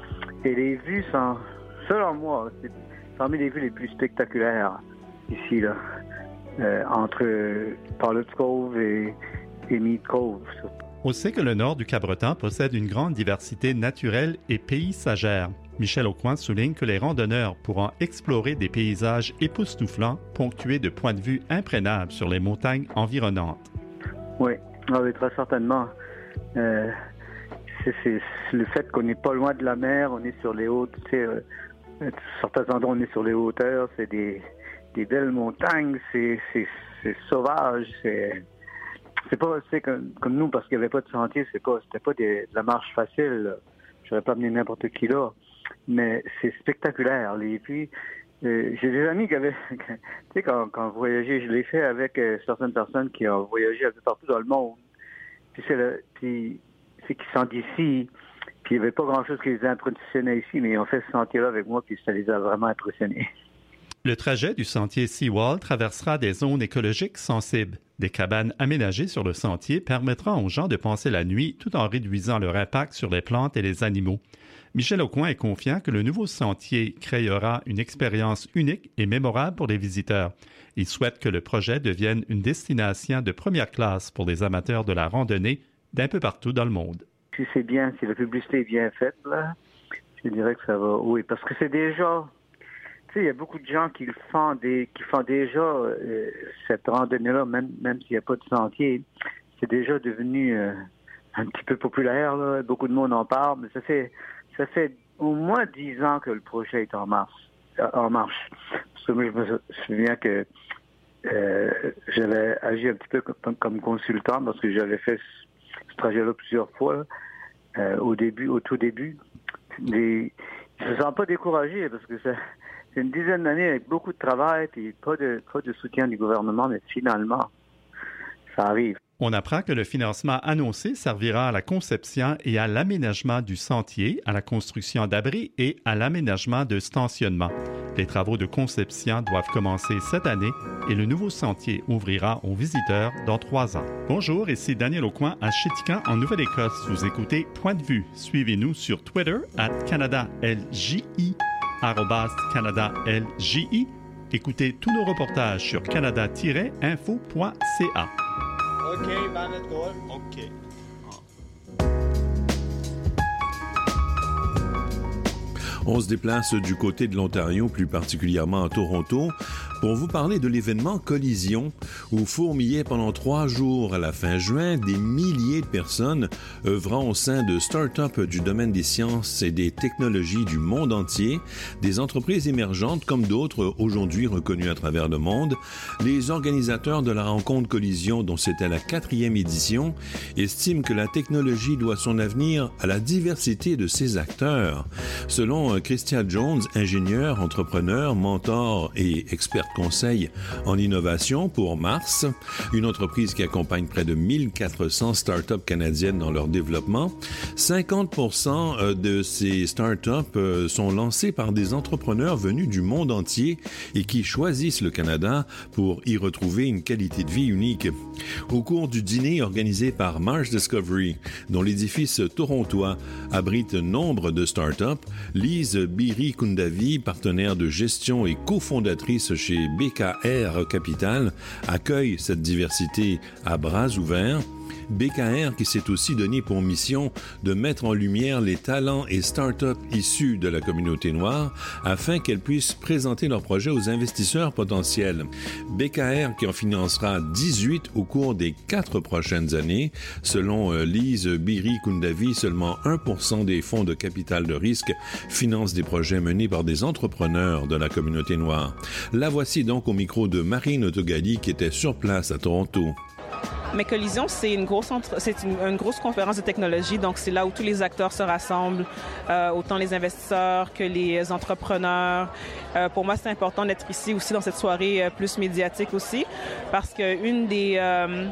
Speaker 10: Et les vues sont, selon moi, c'est parmi les vues les plus spectaculaires ici, là, euh, entre Pilot's Cove et, et Mead Cove.
Speaker 6: On sait que le nord du Cap-Breton possède une grande diversité naturelle et paysagère. Michel Aucoin souligne que les randonneurs pourront explorer des paysages époustouflants, ponctués de points de vue imprenables sur les montagnes environnantes.
Speaker 10: Oui, oui, très certainement. Euh, c'est, c'est le fait qu'on n'est pas loin de la mer, on est sur les hautes, tu sais, euh, certains endroits on est sur les hauteurs, c'est des, des belles montagnes, c'est, c'est, c'est sauvage, c'est... C'est pas, c'est comme, comme nous, parce qu'il n'y avait pas de sentier, c'est pas, c'était pas des, de la marche facile, là. J'aurais pas amené n'importe qui là. Mais c'est spectaculaire. Et puis, euh, j'ai des amis qui avaient, tu sais, quand, quand voyager, je l'ai fait avec euh, certaines personnes qui ont voyagé un peu partout dans le monde. Puis c'est le, puis c'est qu'ils sont d'ici. Puis il n'y avait pas grand-chose qui les impressionnait ici, mais ils ont fait ce sentier-là avec moi, puis ça les a vraiment impressionnés.
Speaker 6: Le trajet du sentier Seawall traversera des zones écologiques sensibles. Des cabanes aménagées sur le sentier permettront aux gens de passer la nuit tout en réduisant leur impact sur les plantes et les animaux. Michel Aucoin est confiant que le nouveau sentier créera une expérience unique et mémorable pour les visiteurs. Il souhaite que le projet devienne une destination de première classe pour les amateurs de la randonnée d'un peu partout dans le monde.
Speaker 10: Si c'est bien, si la publicité est bien faite, là, je dirais que ça va, oui, parce que c'est déjà, tu sais, il y a beaucoup de gens qui le font, des, qui font déjà euh, cette randonnée-là, même, même s'il n'y a pas de sentier, c'est déjà devenu euh, un petit peu populaire, là. Beaucoup de monde en parle, mais ça fait, ça fait au moins dix ans que le projet est en marche. En marche. Parce que moi, je me souviens que euh, j'avais agi un petit peu comme, comme consultant parce que j'avais fait ce trajet-là plusieurs fois, euh, au début, au tout début. Les, ils ne se sentent pas découragés parce que ça, c'est une dizaine d'années avec beaucoup de travail et pas de, pas de soutien du gouvernement, mais finalement, ça arrive.
Speaker 6: On apprend que le financement annoncé servira à la conception et à l'aménagement du sentier, à la construction d'abris et à l'aménagement de stationnement. Les travaux de conception doivent commencer cette année et le nouveau sentier ouvrira aux visiteurs dans trois ans. Bonjour, ici Daniel Aucoin à Chéticamp en Nouvelle-Écosse. Vous écoutez Point de vue. Suivez-nous sur Twitter at Canada L J I, arobase Canada L J I. Écoutez tous nos reportages sur canada tiret info point c a.
Speaker 8: OK, Bannet Goal. OK.
Speaker 1: On se déplace du côté de l'Ontario, plus particulièrement à Toronto, pour vous parler de l'événement Collision, où fourmillaient pendant trois jours à la fin juin des milliers de personnes œuvrant au sein de start-up du domaine des sciences et des technologies du monde entier, des entreprises émergentes comme d'autres aujourd'hui reconnues à travers le monde. Les organisateurs de la rencontre Collision, dont c'était la quatrième édition, estiment que la technologie doit son avenir à la diversité de ses acteurs. Selon Christian Jones, ingénieur, entrepreneur, mentor et expert conseil en innovation pour Mars, une entreprise qui accompagne près de mille quatre cents startups canadiennes dans leur développement. cinquante pour cent de ces startups sont lancées par des entrepreneurs venus du monde entier et qui choisissent le Canada pour y retrouver une qualité de vie unique. Au cours du dîner organisé par Mars Discovery, dont l'édifice torontois abrite nombre de startups, Lise Biri-Kundavi, partenaire de gestion et cofondatrice chez B K R Capital, accueille cette diversité à bras ouverts. B K R qui s'est aussi donné pour mission de mettre en lumière les talents et start-up issus de la communauté noire afin qu'elles puissent présenter leurs projets aux investisseurs potentiels. B K R qui en financera dix-huit au cours des quatre prochaines années. Selon Lise Biri-Kundavi, seulement un pour cent des fonds de capital de risque financent des projets menés par des entrepreneurs de la communauté noire. La voici donc au micro de Marine Autogali qui était sur place à Toronto.
Speaker 24: Mais Collision, c'est une grosse entre... c'est une, une grosse conférence de technologie, donc c'est là où tous les acteurs se rassemblent, euh, autant les investisseurs que les entrepreneurs. Euh, pour moi, c'est important d'être ici aussi dans cette soirée euh, plus médiatique aussi, parce que une des euh,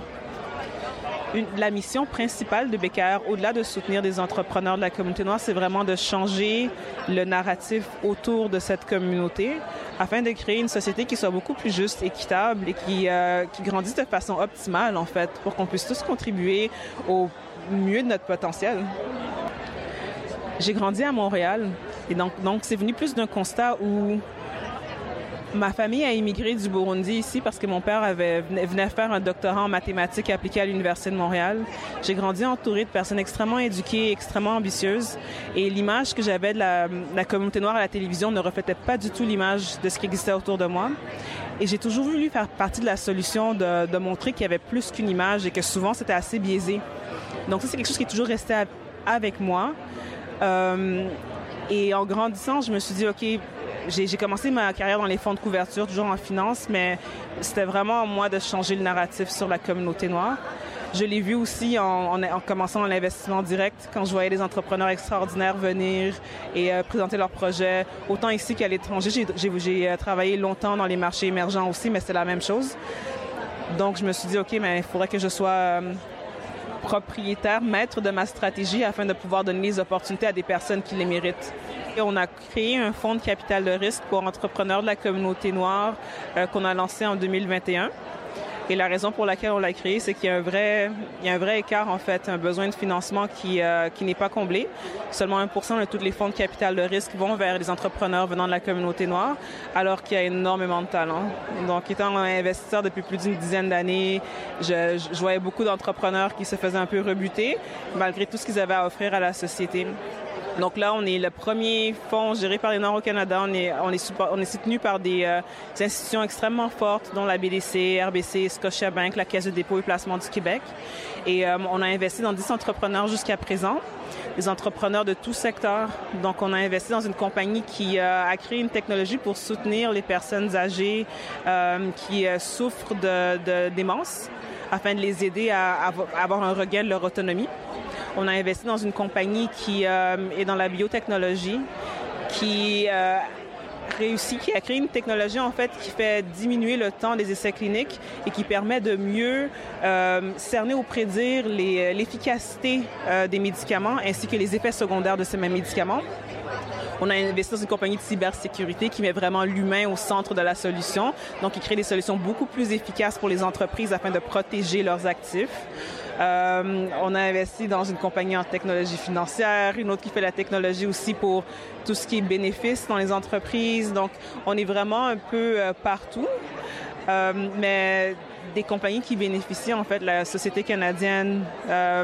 Speaker 24: une, la mission principale de B K R, au-delà de soutenir des entrepreneurs de la communauté noire, c'est vraiment de changer le narratif autour de cette communauté afin de créer une société qui soit beaucoup plus juste, équitable et qui, euh, qui grandisse de façon optimale, en fait, pour qu'on puisse tous contribuer au mieux de notre potentiel. J'ai grandi à Montréal et donc, donc c'est venu plus d'un constat où ma famille a immigré du Burundi ici parce que mon père avait, venait faire un doctorat en mathématiques appliquées à l'Université de Montréal. J'ai grandi entourée de personnes extrêmement éduquées, extrêmement ambitieuses. Et l'image que j'avais de la, de la communauté noire à la télévision ne reflétait pas du tout l'image de ce qui existait autour de moi. Et j'ai toujours voulu faire partie de la solution de, de montrer qu'il y avait plus qu'une image et que souvent c'était assez biaisé. Donc ça, c'est quelque chose qui est toujours resté à, avec moi. Euh, et en grandissant, je me suis dit, OK, J'ai, j'ai commencé ma carrière dans les fonds de couverture, toujours en finance, mais c'était vraiment à moi de changer le narratif sur la communauté noire. Je l'ai vu aussi en, en, en commençant l'investissement direct, quand je voyais des entrepreneurs extraordinaires venir et euh, présenter leurs projets, autant ici qu'à l'étranger. J'ai, j'ai, j'ai travaillé longtemps dans les marchés émergents aussi, mais c'est la même chose. Donc, je me suis dit, OK, mais il faudrait que je sois... Euh, propriétaire, maître de ma stratégie afin de pouvoir donner les opportunités à des personnes qui les méritent. Et on a créé un fonds de capital de risque pour entrepreneurs de la communauté noire euh, qu'on a lancé en deux mille vingt et un. Et la raison pour laquelle on l'a créé, c'est qu'il y a un vrai, il y a un vrai écart, en fait, un besoin de financement qui, euh, qui n'est pas comblé. Seulement un pour cent de tous les fonds de capital de risque vont vers les entrepreneurs venant de la communauté noire, alors qu'il y a énormément de talent. Donc, étant investisseur depuis plus d'une dizaine d'années, je, je voyais beaucoup d'entrepreneurs qui se faisaient un peu rebuter, malgré tout ce qu'ils avaient à offrir à la société. Donc là, on est le premier fonds géré par les Noirs au Canada. On est, on est, support, on est soutenu par des, euh, des institutions extrêmement fortes, dont la B D C, R B C, Scotiabank, la Caisse de dépôt et placement du Québec. Et euh, on a investi dans dix entrepreneurs jusqu'à présent, des entrepreneurs de tout secteur. Donc, on a investi dans une compagnie qui euh, a créé une technologie pour soutenir les personnes âgées euh, qui euh, souffrent de, de démence, afin de les aider à, à avoir un regain de leur autonomie. On a investi dans une compagnie qui euh, est dans la biotechnologie, qui euh, réussit, qui a créé une technologie en fait qui fait diminuer le temps des essais cliniques et qui permet de mieux euh, cerner ou prédire les, l'efficacité euh, des médicaments ainsi que les effets secondaires de ces mêmes médicaments. On a investi dans une compagnie de cybersécurité qui met vraiment l'humain au centre de la solution, donc qui crée des solutions beaucoup plus efficaces pour les entreprises afin de protéger leurs actifs. Euh, on a investi dans une compagnie en technologie financière, une autre qui fait la technologie aussi pour tout ce qui est bénéfices dans les entreprises. Donc, on est vraiment un peu euh, partout, euh, mais des compagnies qui bénéficient en fait de la société canadienne euh,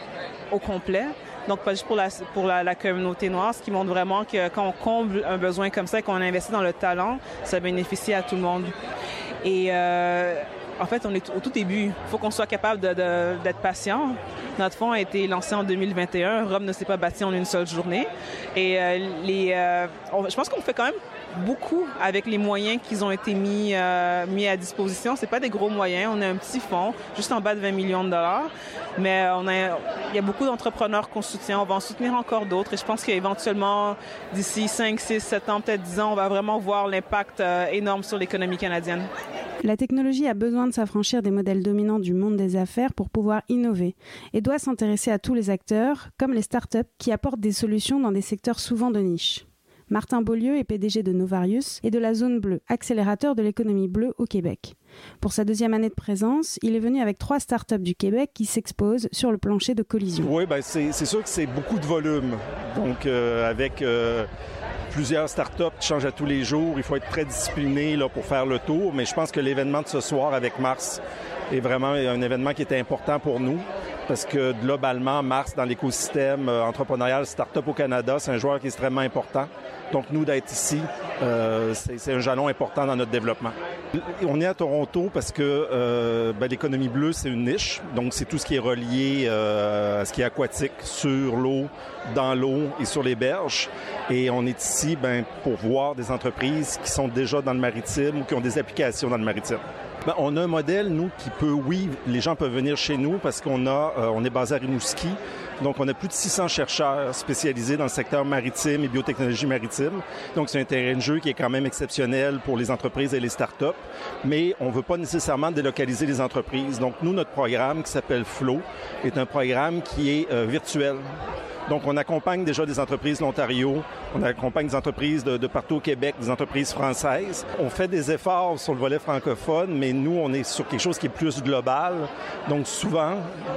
Speaker 24: au complet. Donc, pas juste pour la, pour la, la communauté noire, ce qui montre vraiment que quand on comble un besoin comme ça et qu'on investit dans le talent, ça bénéficie à tout le monde. Et euh, en fait, on est au tout début. Il faut qu'on soit capable de, de, d'être patient. Notre fonds a été lancé en deux mille vingt et un. Rome ne s'est pas bâti en une seule journée. Et euh, les, euh, on, je pense qu'on fait quand même beaucoup avec les moyens qui ont été mis, euh, mis à disposition. C'est pas des gros moyens. On a un petit fonds, juste en bas de vingt millions de dollars. Mais on a, il y a beaucoup d'entrepreneurs qu'on soutient. On va en soutenir encore d'autres. Et je pense qu'éventuellement, d'ici cinq, six, sept ans, peut-être dix ans, on va vraiment voir l'impact euh, énorme sur l'économie canadienne.
Speaker 11: La technologie a besoin de s'affranchir des modèles dominants du monde des affaires pour pouvoir innover et doit s'intéresser à tous les acteurs, comme les startups qui apportent des solutions dans des secteurs souvent de niche. Martin Beaulieu est P D G de Novarius et de la Zone Bleue, accélérateur de l'économie bleue au Québec. Pour sa deuxième année de présence, il est venu avec trois startups du Québec qui s'exposent sur le plancher de collision.
Speaker 12: Oui, ben c'est, c'est sûr que c'est beaucoup de volume. Donc, euh, avec euh, plusieurs startups qui changent à tous les jours, il faut être très discipliné là, pour faire le tour. Mais je pense que l'événement de ce soir avec Mars est vraiment un événement qui était important pour nous. Parce que globalement, Mars, dans l'écosystème euh, entrepreneurial Startup au Canada, c'est un joueur qui est extrêmement important. Donc, nous, d'être ici, euh, c'est, c'est un jalon important dans notre développement. On est à Toronto parce que euh, ben, l'économie bleue, c'est une niche. Donc, c'est tout ce qui est relié euh, à ce qui est aquatique, sur l'eau, dans l'eau et sur les berges. Et on est ici ben, pour voir des entreprises qui sont déjà dans le maritime ou qui ont des applications dans le maritime. Ben, on a un modèle, nous, qui peut, oui, les gens peuvent venir chez nous parce qu'on a, euh, on est basé à Rimouski. Donc, on a plus de six cents chercheurs spécialisés dans le secteur maritime et biotechnologie maritime. Donc, c'est un terrain de jeu qui est quand même exceptionnel pour les entreprises et les startups. Mais on ne veut pas nécessairement délocaliser les entreprises. Donc, nous, notre programme qui s'appelle Flow est un programme qui est euh, virtuel. Donc, on accompagne déjà des entreprises de l'Ontario, on accompagne des entreprises de, de partout au Québec, des entreprises françaises. On fait des efforts sur le volet francophone, mais nous, on est sur quelque chose qui est plus global. Donc, souvent,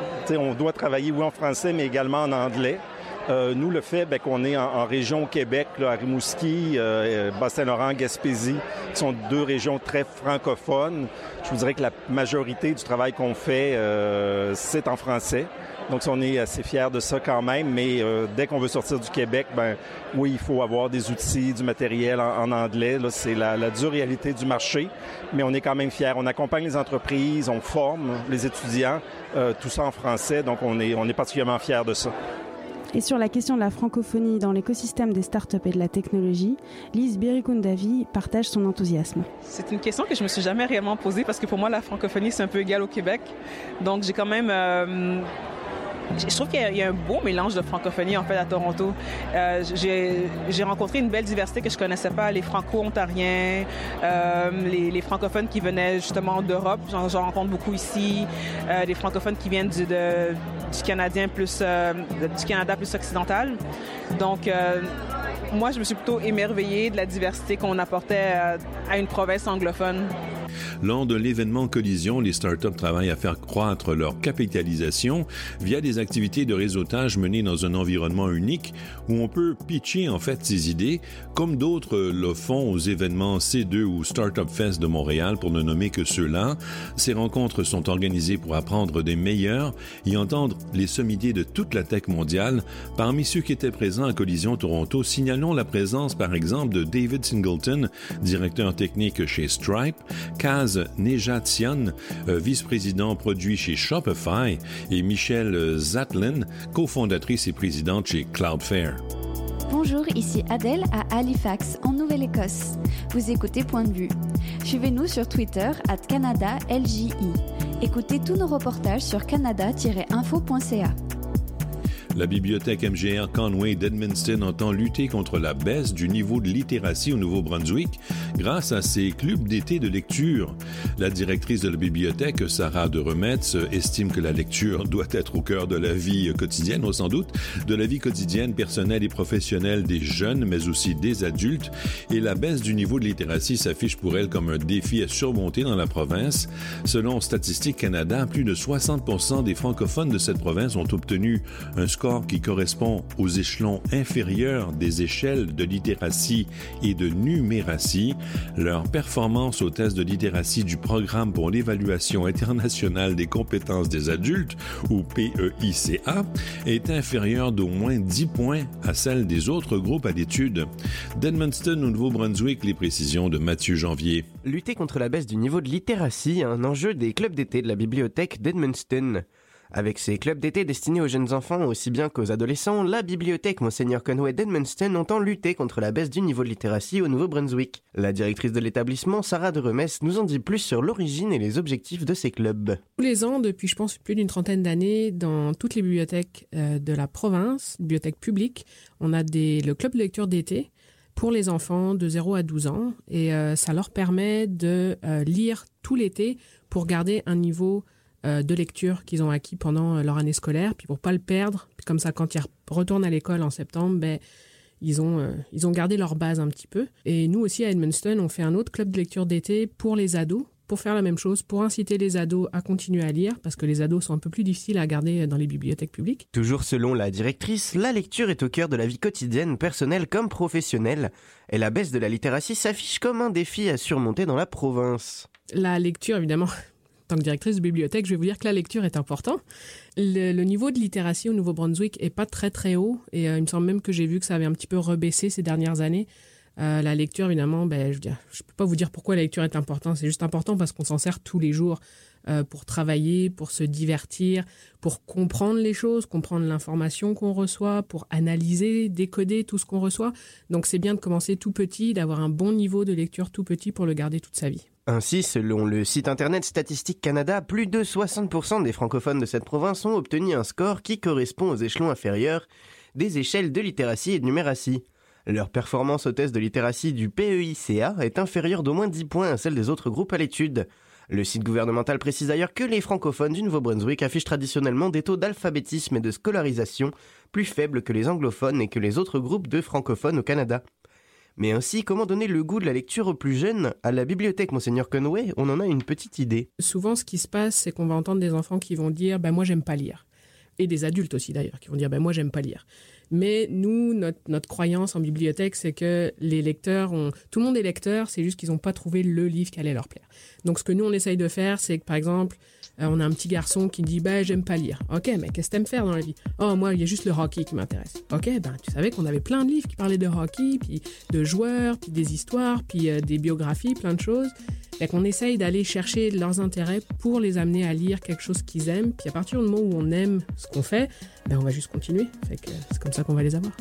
Speaker 12: on doit travailler, oui, en français, mais également en anglais. Euh, nous, le fait ben, qu'on est en, en région Québec, là, à Rimouski, euh, Bas-Saint-Laurent, Gaspésie, qui sont deux régions très francophones, je vous dirais que la majorité du travail qu'on fait, euh, c'est en français. Donc, on est assez fiers de ça quand même, mais euh, dès qu'on veut sortir du Québec, ben oui, il faut avoir des outils, du matériel en, en anglais. Là, c'est la, la dure réalité du marché, mais on est quand même fiers. On accompagne les entreprises, on forme les étudiants, euh, tout ça en français, donc on est, on est particulièrement fiers de ça.
Speaker 11: Et sur la question de la francophonie dans l'écosystème des startups et de la technologie, Lise Birikundavi partage son enthousiasme.
Speaker 24: C'est une question que je me suis jamais réellement posée parce que pour moi, la francophonie, c'est un peu égal au Québec. Donc, j'ai quand même... Euh, je trouve qu'il y a, il y a un beau mélange de francophonie, en fait, à Toronto. Euh, j'ai, j'ai rencontré une belle diversité que je connaissais pas, les franco-ontariens, euh, les, les francophones qui venaient justement d'Europe, j'en, j'en rencontre beaucoup ici, euh, les francophones qui viennent du, de, du Canadien plus, euh, du Canada plus occidental. Donc, euh, moi, je me suis plutôt émerveillée de la diversité qu'on apportait à, à une province anglophone.
Speaker 1: Lors de l'événement Collision, les startups travaillent à faire croître leur capitalisation via des activités de réseautage menées dans un environnement unique où on peut pitcher en fait ses idées, comme d'autres le font aux événements C deux ou Startup Fest de Montréal, pour ne nommer que ceux-là. Ces rencontres sont organisées pour apprendre des meilleurs et entendre les sommités de toute la tech mondiale. Parmi ceux qui étaient présents à Collision Toronto, signalons la présence par exemple de David Singleton, directeur technique chez Stripe, Kaz Nejatian, euh, vice-président produit chez Shopify, et Michelle Zatlin, cofondatrice et présidente chez Cloudflare.
Speaker 20: Bonjour, ici Adèle à Halifax, en Nouvelle-Écosse. Vous écoutez Point de vue. Suivez-nous sur Twitter arobase Canada L J I. Écoutez tous nos reportages sur canada tiret info point c a.
Speaker 1: La bibliothèque M G R Conway d'Edmundston entend lutter contre la baisse du niveau de littératie au Nouveau-Brunswick grâce à ses clubs d'été de lecture. La directrice de la bibliothèque, Sarah de Remetz, estime que la lecture doit être au cœur de la vie quotidienne, ou sans doute de la vie quotidienne personnelle et professionnelle des jeunes, mais aussi des adultes, et la baisse du niveau de littératie s'affiche pour elle comme un défi à surmonter dans la province. Selon Statistique Canada, plus de soixante pour cent des francophones de cette province ont obtenu un score qui correspond aux échelons inférieurs des échelles de littératie et de numératie. Leur performance au test de littératie du Programme pour l'évaluation internationale des compétences des adultes, ou P E I C A, est inférieure d'au moins dix points à celle des autres groupes à l'étude. D'Edmundston au Nouveau-Brunswick, les précisions de Mathieu Janvier.
Speaker 4: Lutter contre la baisse du niveau de littératie, un enjeu des clubs d'été de la bibliothèque d'Edmundston. Avec ses clubs d'été destinés aux jeunes enfants aussi bien qu'aux adolescents, la bibliothèque Monseigneur Conway d'Edmundston entend lutter contre la baisse du niveau de littératie au Nouveau-Brunswick. La directrice de l'établissement, Sarah de Remesse, nous en dit plus sur l'origine et les objectifs de ces clubs.
Speaker 25: Tous les ans, depuis je pense plus d'une trentaine d'années, dans toutes les bibliothèques euh, de la province, bibliothèques publiques, on a des, le club de lecture d'été pour les enfants de zéro à douze ans, et euh, ça leur permet de euh, lire tout l'été pour garder un niveau de lecture qu'ils ont acquis pendant leur année scolaire, puis pour pas le perdre, puis comme ça, quand ils retournent à l'école en septembre, ben, ils ont, euh, ils ont gardé leur base un petit peu. Et nous aussi, à Edmundston, on fait un autre club de lecture d'été pour les ados, pour faire la même chose, pour inciter les ados à continuer à lire, parce que les ados sont un peu plus difficiles à garder dans les bibliothèques publiques.
Speaker 4: Toujours selon la directrice, la lecture est au cœur de la vie quotidienne, personnelle comme professionnelle, et la baisse de la littératie s'affiche comme un défi à surmonter dans la province.
Speaker 25: La lecture, évidemment... En tant que directrice de bibliothèque, je vais vous dire que la lecture est importante. Le, le niveau de littératie au Nouveau-Brunswick est pas très très haut, et euh, il me semble même que j'ai vu que ça avait un petit peu rebaissé ces dernières années. Euh, la lecture, évidemment, ben, je ne peux pas vous dire pourquoi la lecture est importante. C'est juste important parce qu'on s'en sert tous les jours euh, pour travailler, pour se divertir, pour comprendre les choses, comprendre l'information qu'on reçoit, pour analyser, décoder tout ce qu'on reçoit. Donc c'est bien de commencer tout petit, d'avoir un bon niveau de lecture tout petit pour le garder toute sa vie.
Speaker 4: Ainsi, selon le site internet Statistique Canada, plus de soixante pour cent des francophones de cette province ont obtenu un score qui correspond aux échelons inférieurs des échelles de littératie et de numératie. Leur performance au test de littératie du P E I C A est inférieure d'au moins dix points à celle des autres groupes à l'étude. Le site gouvernemental précise d'ailleurs que les francophones du Nouveau-Brunswick affichent traditionnellement des taux d'alphabétisme et de scolarisation plus faibles que les anglophones et que les autres groupes de francophones au Canada. Mais ainsi, comment donner le goût de la lecture aux plus jeunes? À la bibliothèque Monseigneur Conway, on en a une petite idée.
Speaker 25: Souvent, ce qui se passe, c'est qu'on va entendre des enfants qui vont dire bah, « moi, j'aime pas lire ». Et des adultes aussi, d'ailleurs, qui vont dire bah, « moi, j'aime pas lire ». Mais nous, notre, notre croyance en bibliothèque, c'est que les lecteurs ont... Tout le monde est lecteur, c'est juste qu'ils n'ont pas trouvé le livre qui allait leur plaire. Donc, ce que nous, on essaye de faire, c'est que, par exemple, euh, on a un petit garçon qui dit bah, « j'aime pas lire ». « Ok, mais qu'est-ce que t'aimes faire dans la vie ?»« Oh, moi, il y a juste le hockey qui m'intéresse. » « Ok, ben, tu savais qu'on avait plein de livres qui parlaient de hockey, puis de joueurs, puis des histoires, puis euh, des biographies, plein de choses. » Fait qu'on essaye d'aller chercher leurs intérêts pour les amener à lire quelque chose qu'ils aiment. Puis à partir du moment où on aime ce qu'on fait, ben on va juste continuer. Fait que c'est comme ça qu'on va les avoir.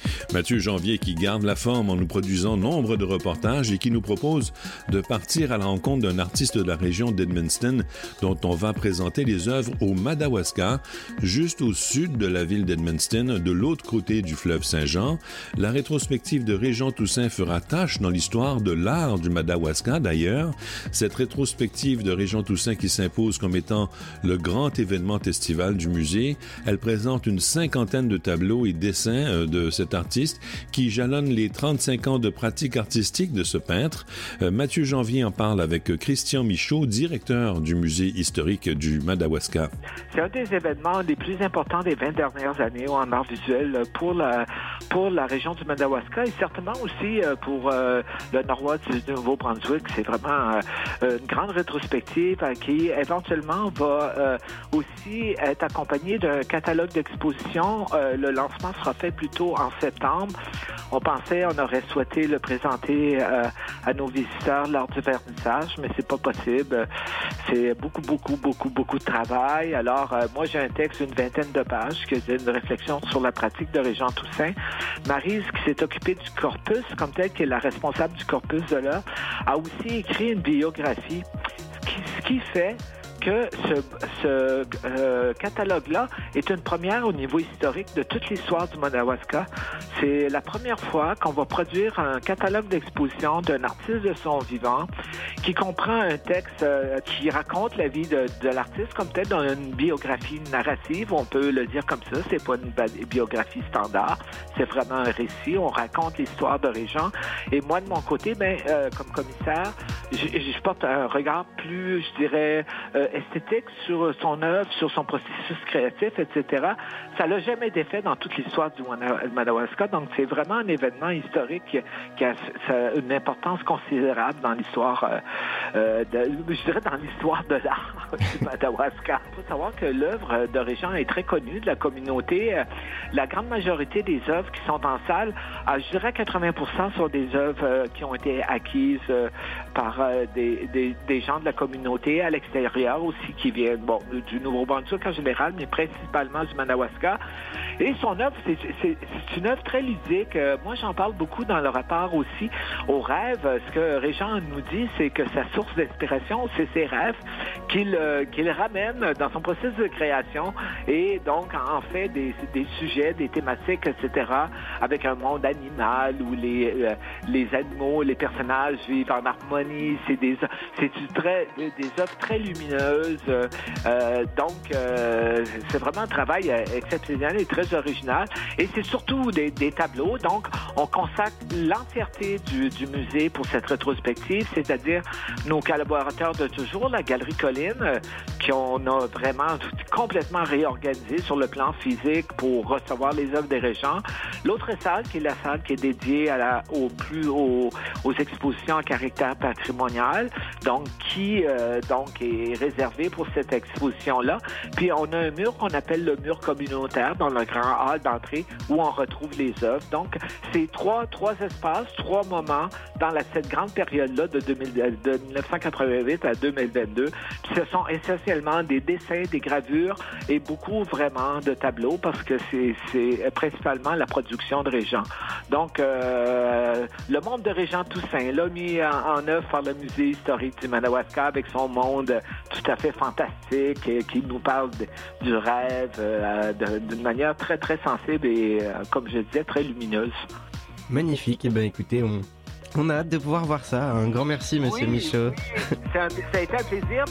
Speaker 1: Mathieu Janvier qui garde la forme en nous produisant nombre de reportages et qui nous propose de partir à la rencontre d'un artiste de la région d'Edmundston dont on va présenter les œuvres au Madawaska, juste au sud de la ville d'Edmundston, de l'autre côté du fleuve Saint-Jean. La rétrospective de Régent Toussaint fera tâche dans l'histoire de l'art du Madawaska d'ailleurs. Cette rétrospective de Régent Toussaint qui s'impose comme étant le grand événement estival du musée, elle présente une cinquantaine de tableaux et dessins de cet artiste qui jalonne les trente-cinq ans de pratique artistique de ce peintre. Euh, Mathieu Janvier en parle avec Christian Michaud, directeur du musée historique du Madawaska.
Speaker 26: C'est un des événements les plus importants des vingt dernières années en art visuel pour la, pour la région du Madawaska et certainement aussi pour euh, le nord-ouest du Nouveau-Brunswick. C'est vraiment euh, une grande rétrospective qui éventuellement va euh, aussi être accompagnée d'un catalogue d'exposition. Euh, le lancement sera fait plutôt en septembre. On pensait, on aurait souhaité le présenter euh, à nos visiteurs lors du vernissage, mais c'est pas possible. C'est beaucoup, beaucoup, beaucoup, beaucoup de travail. Alors, euh, moi, j'ai un texte d'une vingtaine de pages qui est une réflexion sur la pratique de Régent Toussaint. Maryse, qui s'est occupée du corpus, comme telle, qui est la responsable du corpus de l'œuvre, a aussi écrit une biographie, ce qui, ce qui fait que ce, ce euh, catalogue-là est une première au niveau historique de toute l'histoire du Madawaska. C'est la première fois qu'on va produire un catalogue d'exposition d'un artiste de son vivant qui comprend un texte euh, qui raconte la vie de, de l'artiste comme tel dans une biographie narrative, on peut le dire comme ça, c'est pas une biographie standard, c'est vraiment un récit, on raconte l'histoire de Régent. Et moi, de mon côté, ben, euh, comme commissaire, je, je porte un regard plus, je dirais, euh, esthétique sur son œuvre, sur son processus créatif, et cetera. Ça n'a jamais été fait dans toute l'histoire du Madawaska, donc c'est vraiment un événement historique qui, qui a, a une importance considérable dans l'histoire, euh, euh, de, je dirais dans l'histoire de l'art du Madawaska. Il faut savoir que l'œuvre de Régent est très connue de la communauté. La grande majorité des œuvres qui sont en salle, je dirais quatre-vingts pour cent sont des œuvres qui ont été acquises par des, des, des gens de la communauté à l'extérieur aussi qui viennent bon, du Nouveau-Brunswick en général, mais principalement du Madawaska. Et son œuvre, c'est, c'est, c'est une œuvre très ludique. Moi, j'en parle beaucoup dans le rapport aussi au rêve. Ce que Régent nous dit, c'est que sa source d'inspiration, c'est ses rêves qu'il, euh, qu'il ramène dans son processus de création et donc en fait des, des sujets, des thématiques, et cetera avec un monde animal où les, euh, les animaux, les personnages vivent en harmonie. C'est des, c'est très, des œuvres très lumineuses. Euh, donc, euh, c'est vraiment un travail exceptionnel et très original. Et c'est surtout des, des tableaux. Donc, on consacre l'entièreté du, du musée pour cette rétrospective, c'est-à-dire nos collaborateurs de toujours, la Galerie Colline, euh, qui on a vraiment complètement réorganisé sur le plan physique pour recevoir les œuvres des Régents. L'autre salle, qui est la salle qui est dédiée à la, au plus, aux, aux expositions à caractère patrimonial, donc qui euh, donc est réservée pour cette exposition-là. Puis on a un mur qu'on appelle le mur communautaire dans le grand hall d'entrée où on retrouve les œuvres. Donc, c'est trois, trois espaces, trois moments dans la, cette grande période-là de, deux mille, de dix-neuf cent quatre-vingt-huit à deux mille vingt-deux. Puis ce sont essentiellement des dessins, des gravures et beaucoup vraiment de tableaux parce que c'est, c'est principalement la production de Régent. Donc, euh, le monde de Régent Toussaint, là, mis en, en œuvre par le musée historique du Madawaska avec son monde tout à fait fantastique et qui nous parle de, du rêve euh, de, d'une manière très, très sensible et, euh, comme je disais, très lumineuse.
Speaker 4: Magnifique. Eh bien, écoutez, on, on a hâte de pouvoir voir ça. Un grand merci, Monsieur
Speaker 26: oui,
Speaker 4: Michaud.
Speaker 26: Oui, ça, ça a été un plaisir.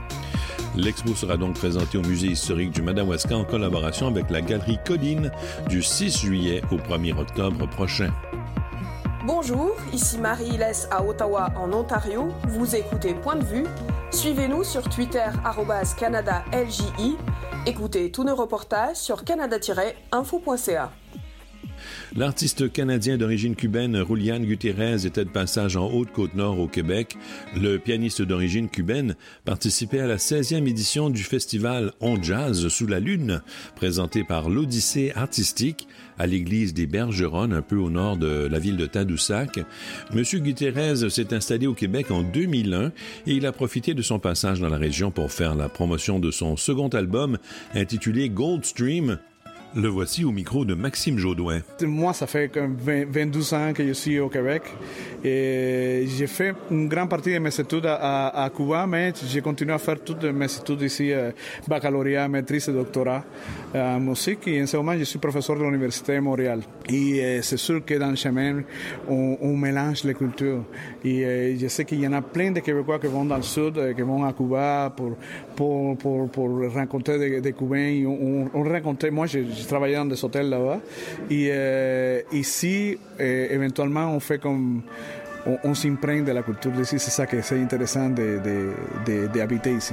Speaker 1: L'expo sera donc présentée au Musée historique du Madawaska en collaboration avec la Galerie Colline du six juillet au premier octobre prochain.
Speaker 21: Bonjour, ici Marie-Hélès à Ottawa en Ontario. Vous écoutez Point de Vue. Suivez-nous sur Twitter arobase Canada L J I. Écoutez tous nos reportages sur canada tiret info point c a.
Speaker 1: L'artiste canadien d'origine cubaine Julián Gutiérrez était de passage en Haute-Côte-Nord au Québec. Le pianiste d'origine cubaine participait à la seizième édition du festival On Jazz sous la Lune, présenté par l'Odyssée artistique à l'église des Bergeronnes, un peu au nord de la ville de Tadoussac. Monsieur Gutiérrez s'est installé au Québec en deux mille un et il a profité de son passage dans la région pour faire la promotion de son second album intitulé Gold Stream. Le voici au micro de Maxime Jaudoin.
Speaker 13: Moi, ça fait comme vingt, vingt-deux ans que je suis au Québec et j'ai fait une grande partie de mes études à, à Cuba, mais j'ai continué à faire toutes mes études ici, euh, baccalauréat, maîtrise et doctorat en musique. Et en ce moment, je suis professeur de l'Université de Montréal. Et euh, c'est sûr que dans le chemin, on, on mélange les cultures. Et euh, je sais qu'il y en a plein de Québécois qui vont dans le sud, euh, qui vont à Cuba pour, pour, pour, pour rencontrer des, des Cubains. Et on, on rencontrait, moi, j'ai travaillé dans des hôtels là-bas. Et euh, ici, euh, éventuellement, on fait comme... On, on s'imprègne de la culture d'ici. C'est ça qui est intéressant de, de, de, d'habiter ici.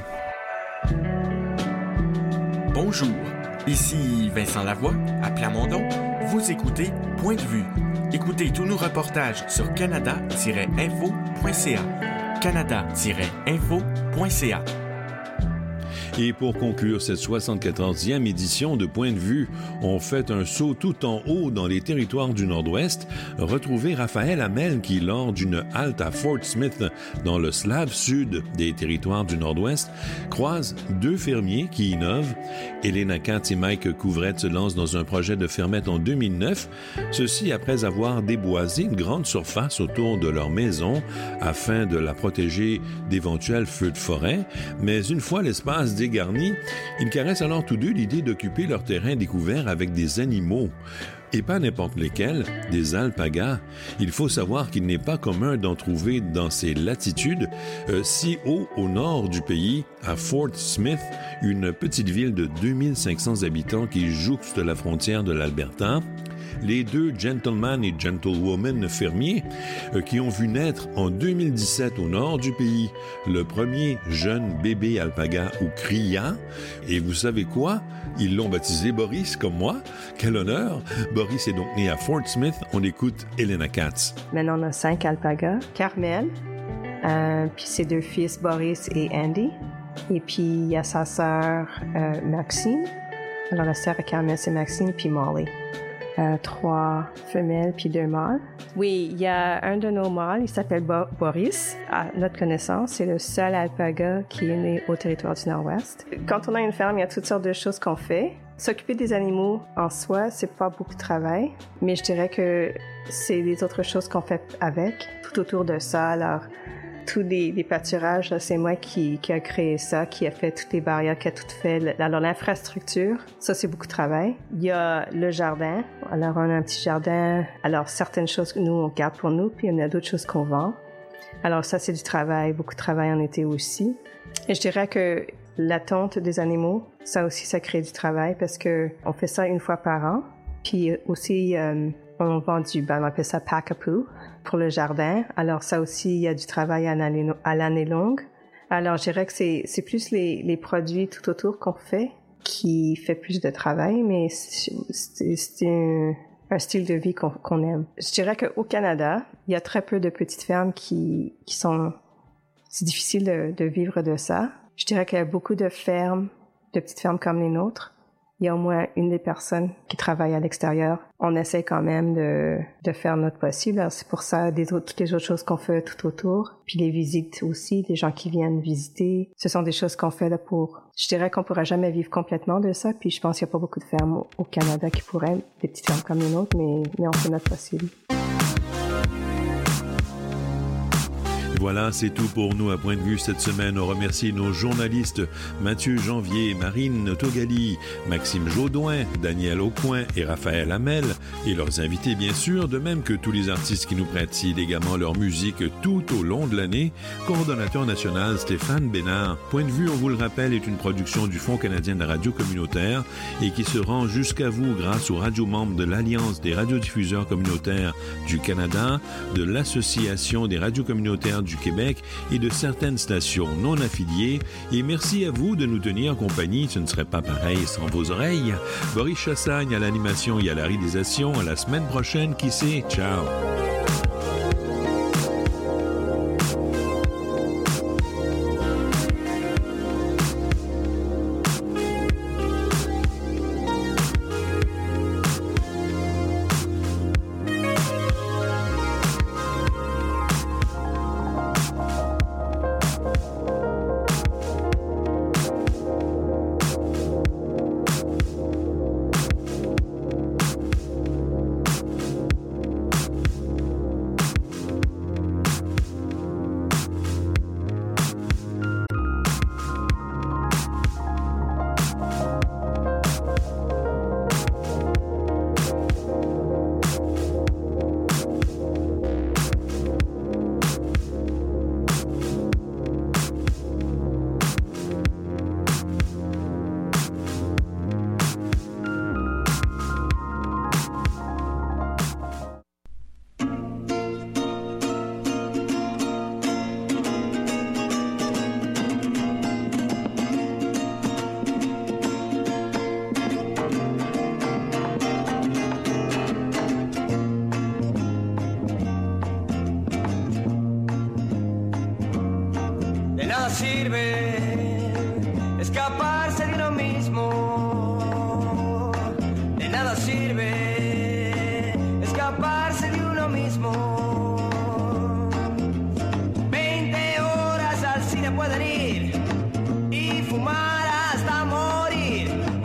Speaker 9: Bonjour, ici Vincent Lavoie, à Plamondon. Vous écoutez Point de vue. Écoutez tous nos reportages sur canada tiret info point c a. canada tiret info point c a.
Speaker 1: Et pour conclure cette soixante-quatorzième édition de Point de vue, on fait un saut tout en haut dans les territoires du Nord-Ouest, retrouver Raphaël Hamel qui, lors d'une halte à Fort Smith, dans le Slave sud des territoires du Nord-Ouest, croise deux fermiers qui innovent. Elena Katz et Mike Couvrette se lancent dans un projet de fermette en deux mille neuf, ceci après avoir déboisé une grande surface autour de leur maison afin de la protéger d'éventuels feux de forêt. Mais une fois l'espace dégarni, ils caressent alors tous deux l'idée d'occuper leur terrain découvert avec des animaux. Et pas n'importe lesquels, des alpagas. Il faut savoir qu'il n'est pas commun d'en trouver dans ces latitudes, euh, si haut au nord du pays, à Fort Smith, une petite ville de deux mille cinq cents habitants qui jouxte la frontière de l'Alberta. Les deux gentlemen et gentlewomen fermiers euh, qui ont vu naître en deux mille dix-sept au nord du pays le premier jeune bébé alpaga ou cria. Et vous savez quoi? Ils l'ont baptisé Boris, comme moi. Quel honneur! Boris est donc né à Fort Smith. On écoute Elena Katz.
Speaker 27: Maintenant, on a cinq alpagas. Carmel, euh, puis ses deux fils Boris et Andy. Et puis, il y a sa sœur euh, Maxine. Alors, la sœur à Carmel, c'est Maxine, puis Molly. Euh, trois femelles puis deux mâles. Oui, il y a un de nos mâles, il s'appelle Bo- Boris. À notre connaissance, c'est le seul alpaga qui est né au territoire du Nord-Ouest. Quand on a une ferme, il y a toutes sortes de choses qu'on fait. S'occuper des animaux en soi, c'est pas beaucoup de travail, mais je dirais que c'est les autres choses qu'on fait avec, tout autour de ça. Alors, tous les, les pâturages, là, c'est moi qui, qui a créé ça, qui a fait toutes les barrières, qui a tout fait. Alors, l'infrastructure, ça, c'est beaucoup de travail. Il y a le jardin. Alors, on a un petit jardin. Alors, certaines choses que nous, on garde pour nous, puis il y en a d'autres choses qu'on vend. Alors, ça, c'est du travail, beaucoup de travail en été aussi. Et je dirais que la tonte des animaux, ça aussi, ça crée du travail parce que on fait ça une fois par an. Puis aussi, euh, on vend du, ben, on appelle ça pack-a-poo pour le jardin. Alors ça aussi, il y a du travail à l'année, à l'année longue. Alors je dirais que c'est, c'est plus les, les produits tout autour qu'on fait qui fait plus de travail, mais c'est, c'est, c'est un, un style de vie qu'on, qu'on aime. Je dirais qu'au Canada, il y a très peu de petites fermes qui, qui sont... C'est difficile de, de vivre de ça. Je dirais qu'il y a beaucoup de fermes, de petites fermes comme les nôtres. Il y a au moins une des personnes qui travaille à l'extérieur. On essaie quand même de, de faire notre possible. Alors, c'est pour ça des autres, toutes les autres choses qu'on fait tout autour. Puis les visites aussi, des gens qui viennent visiter. Ce sont des choses qu'on fait là pour... Je dirais qu'on pourra jamais vivre complètement de ça. Puis je pense qu'il n'y a pas beaucoup de fermes au, au Canada qui pourraient, des petites fermes comme les nôtres, mais, mais on fait notre possible.
Speaker 1: Voilà, c'est tout pour nous à Point de vue cette semaine. On remercie nos journalistes Mathieu Janvier, Marine Togali, Maxime Jaudoin, Daniel Aucoin et Raphaël Hamel, et leurs invités bien sûr, de même que tous les artistes qui nous prêtent également leur musique tout au long de l'année. Coordonnateur national Stéphane Bénard. Point de vue, on vous le rappelle, est une production du Fonds canadien de la radio communautaire et qui se rend jusqu'à vous grâce aux radios membres de l'Alliance des radiodiffuseurs communautaires du Canada, de l'Association des radios communautaires du Québec et de certaines stations non affiliées. Et merci à vous de nous tenir compagnie. Ce ne serait pas pareil sans vos oreilles. Boris Chassagne à l'animation et à la réalisation. À la semaine prochaine, qui sait? Ciao!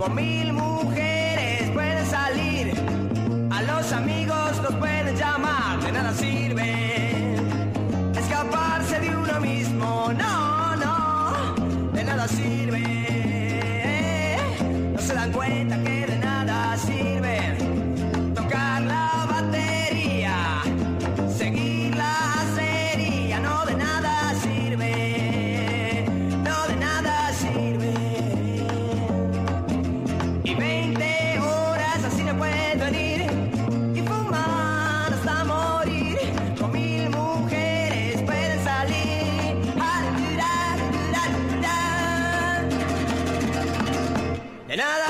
Speaker 5: con mil mujeres pueden salir, a los amigos los pueden llamar, de nada sirve escaparse de uno mismo, no, no, de nada sirve, no se dan cuenta que de nada sirve tocar la batería, seguir la serie, no de nada sirve, no de nada sirve. Y veinte horas así no pueden ir y fumar hasta morir, con mil mujeres pueden salir, de nada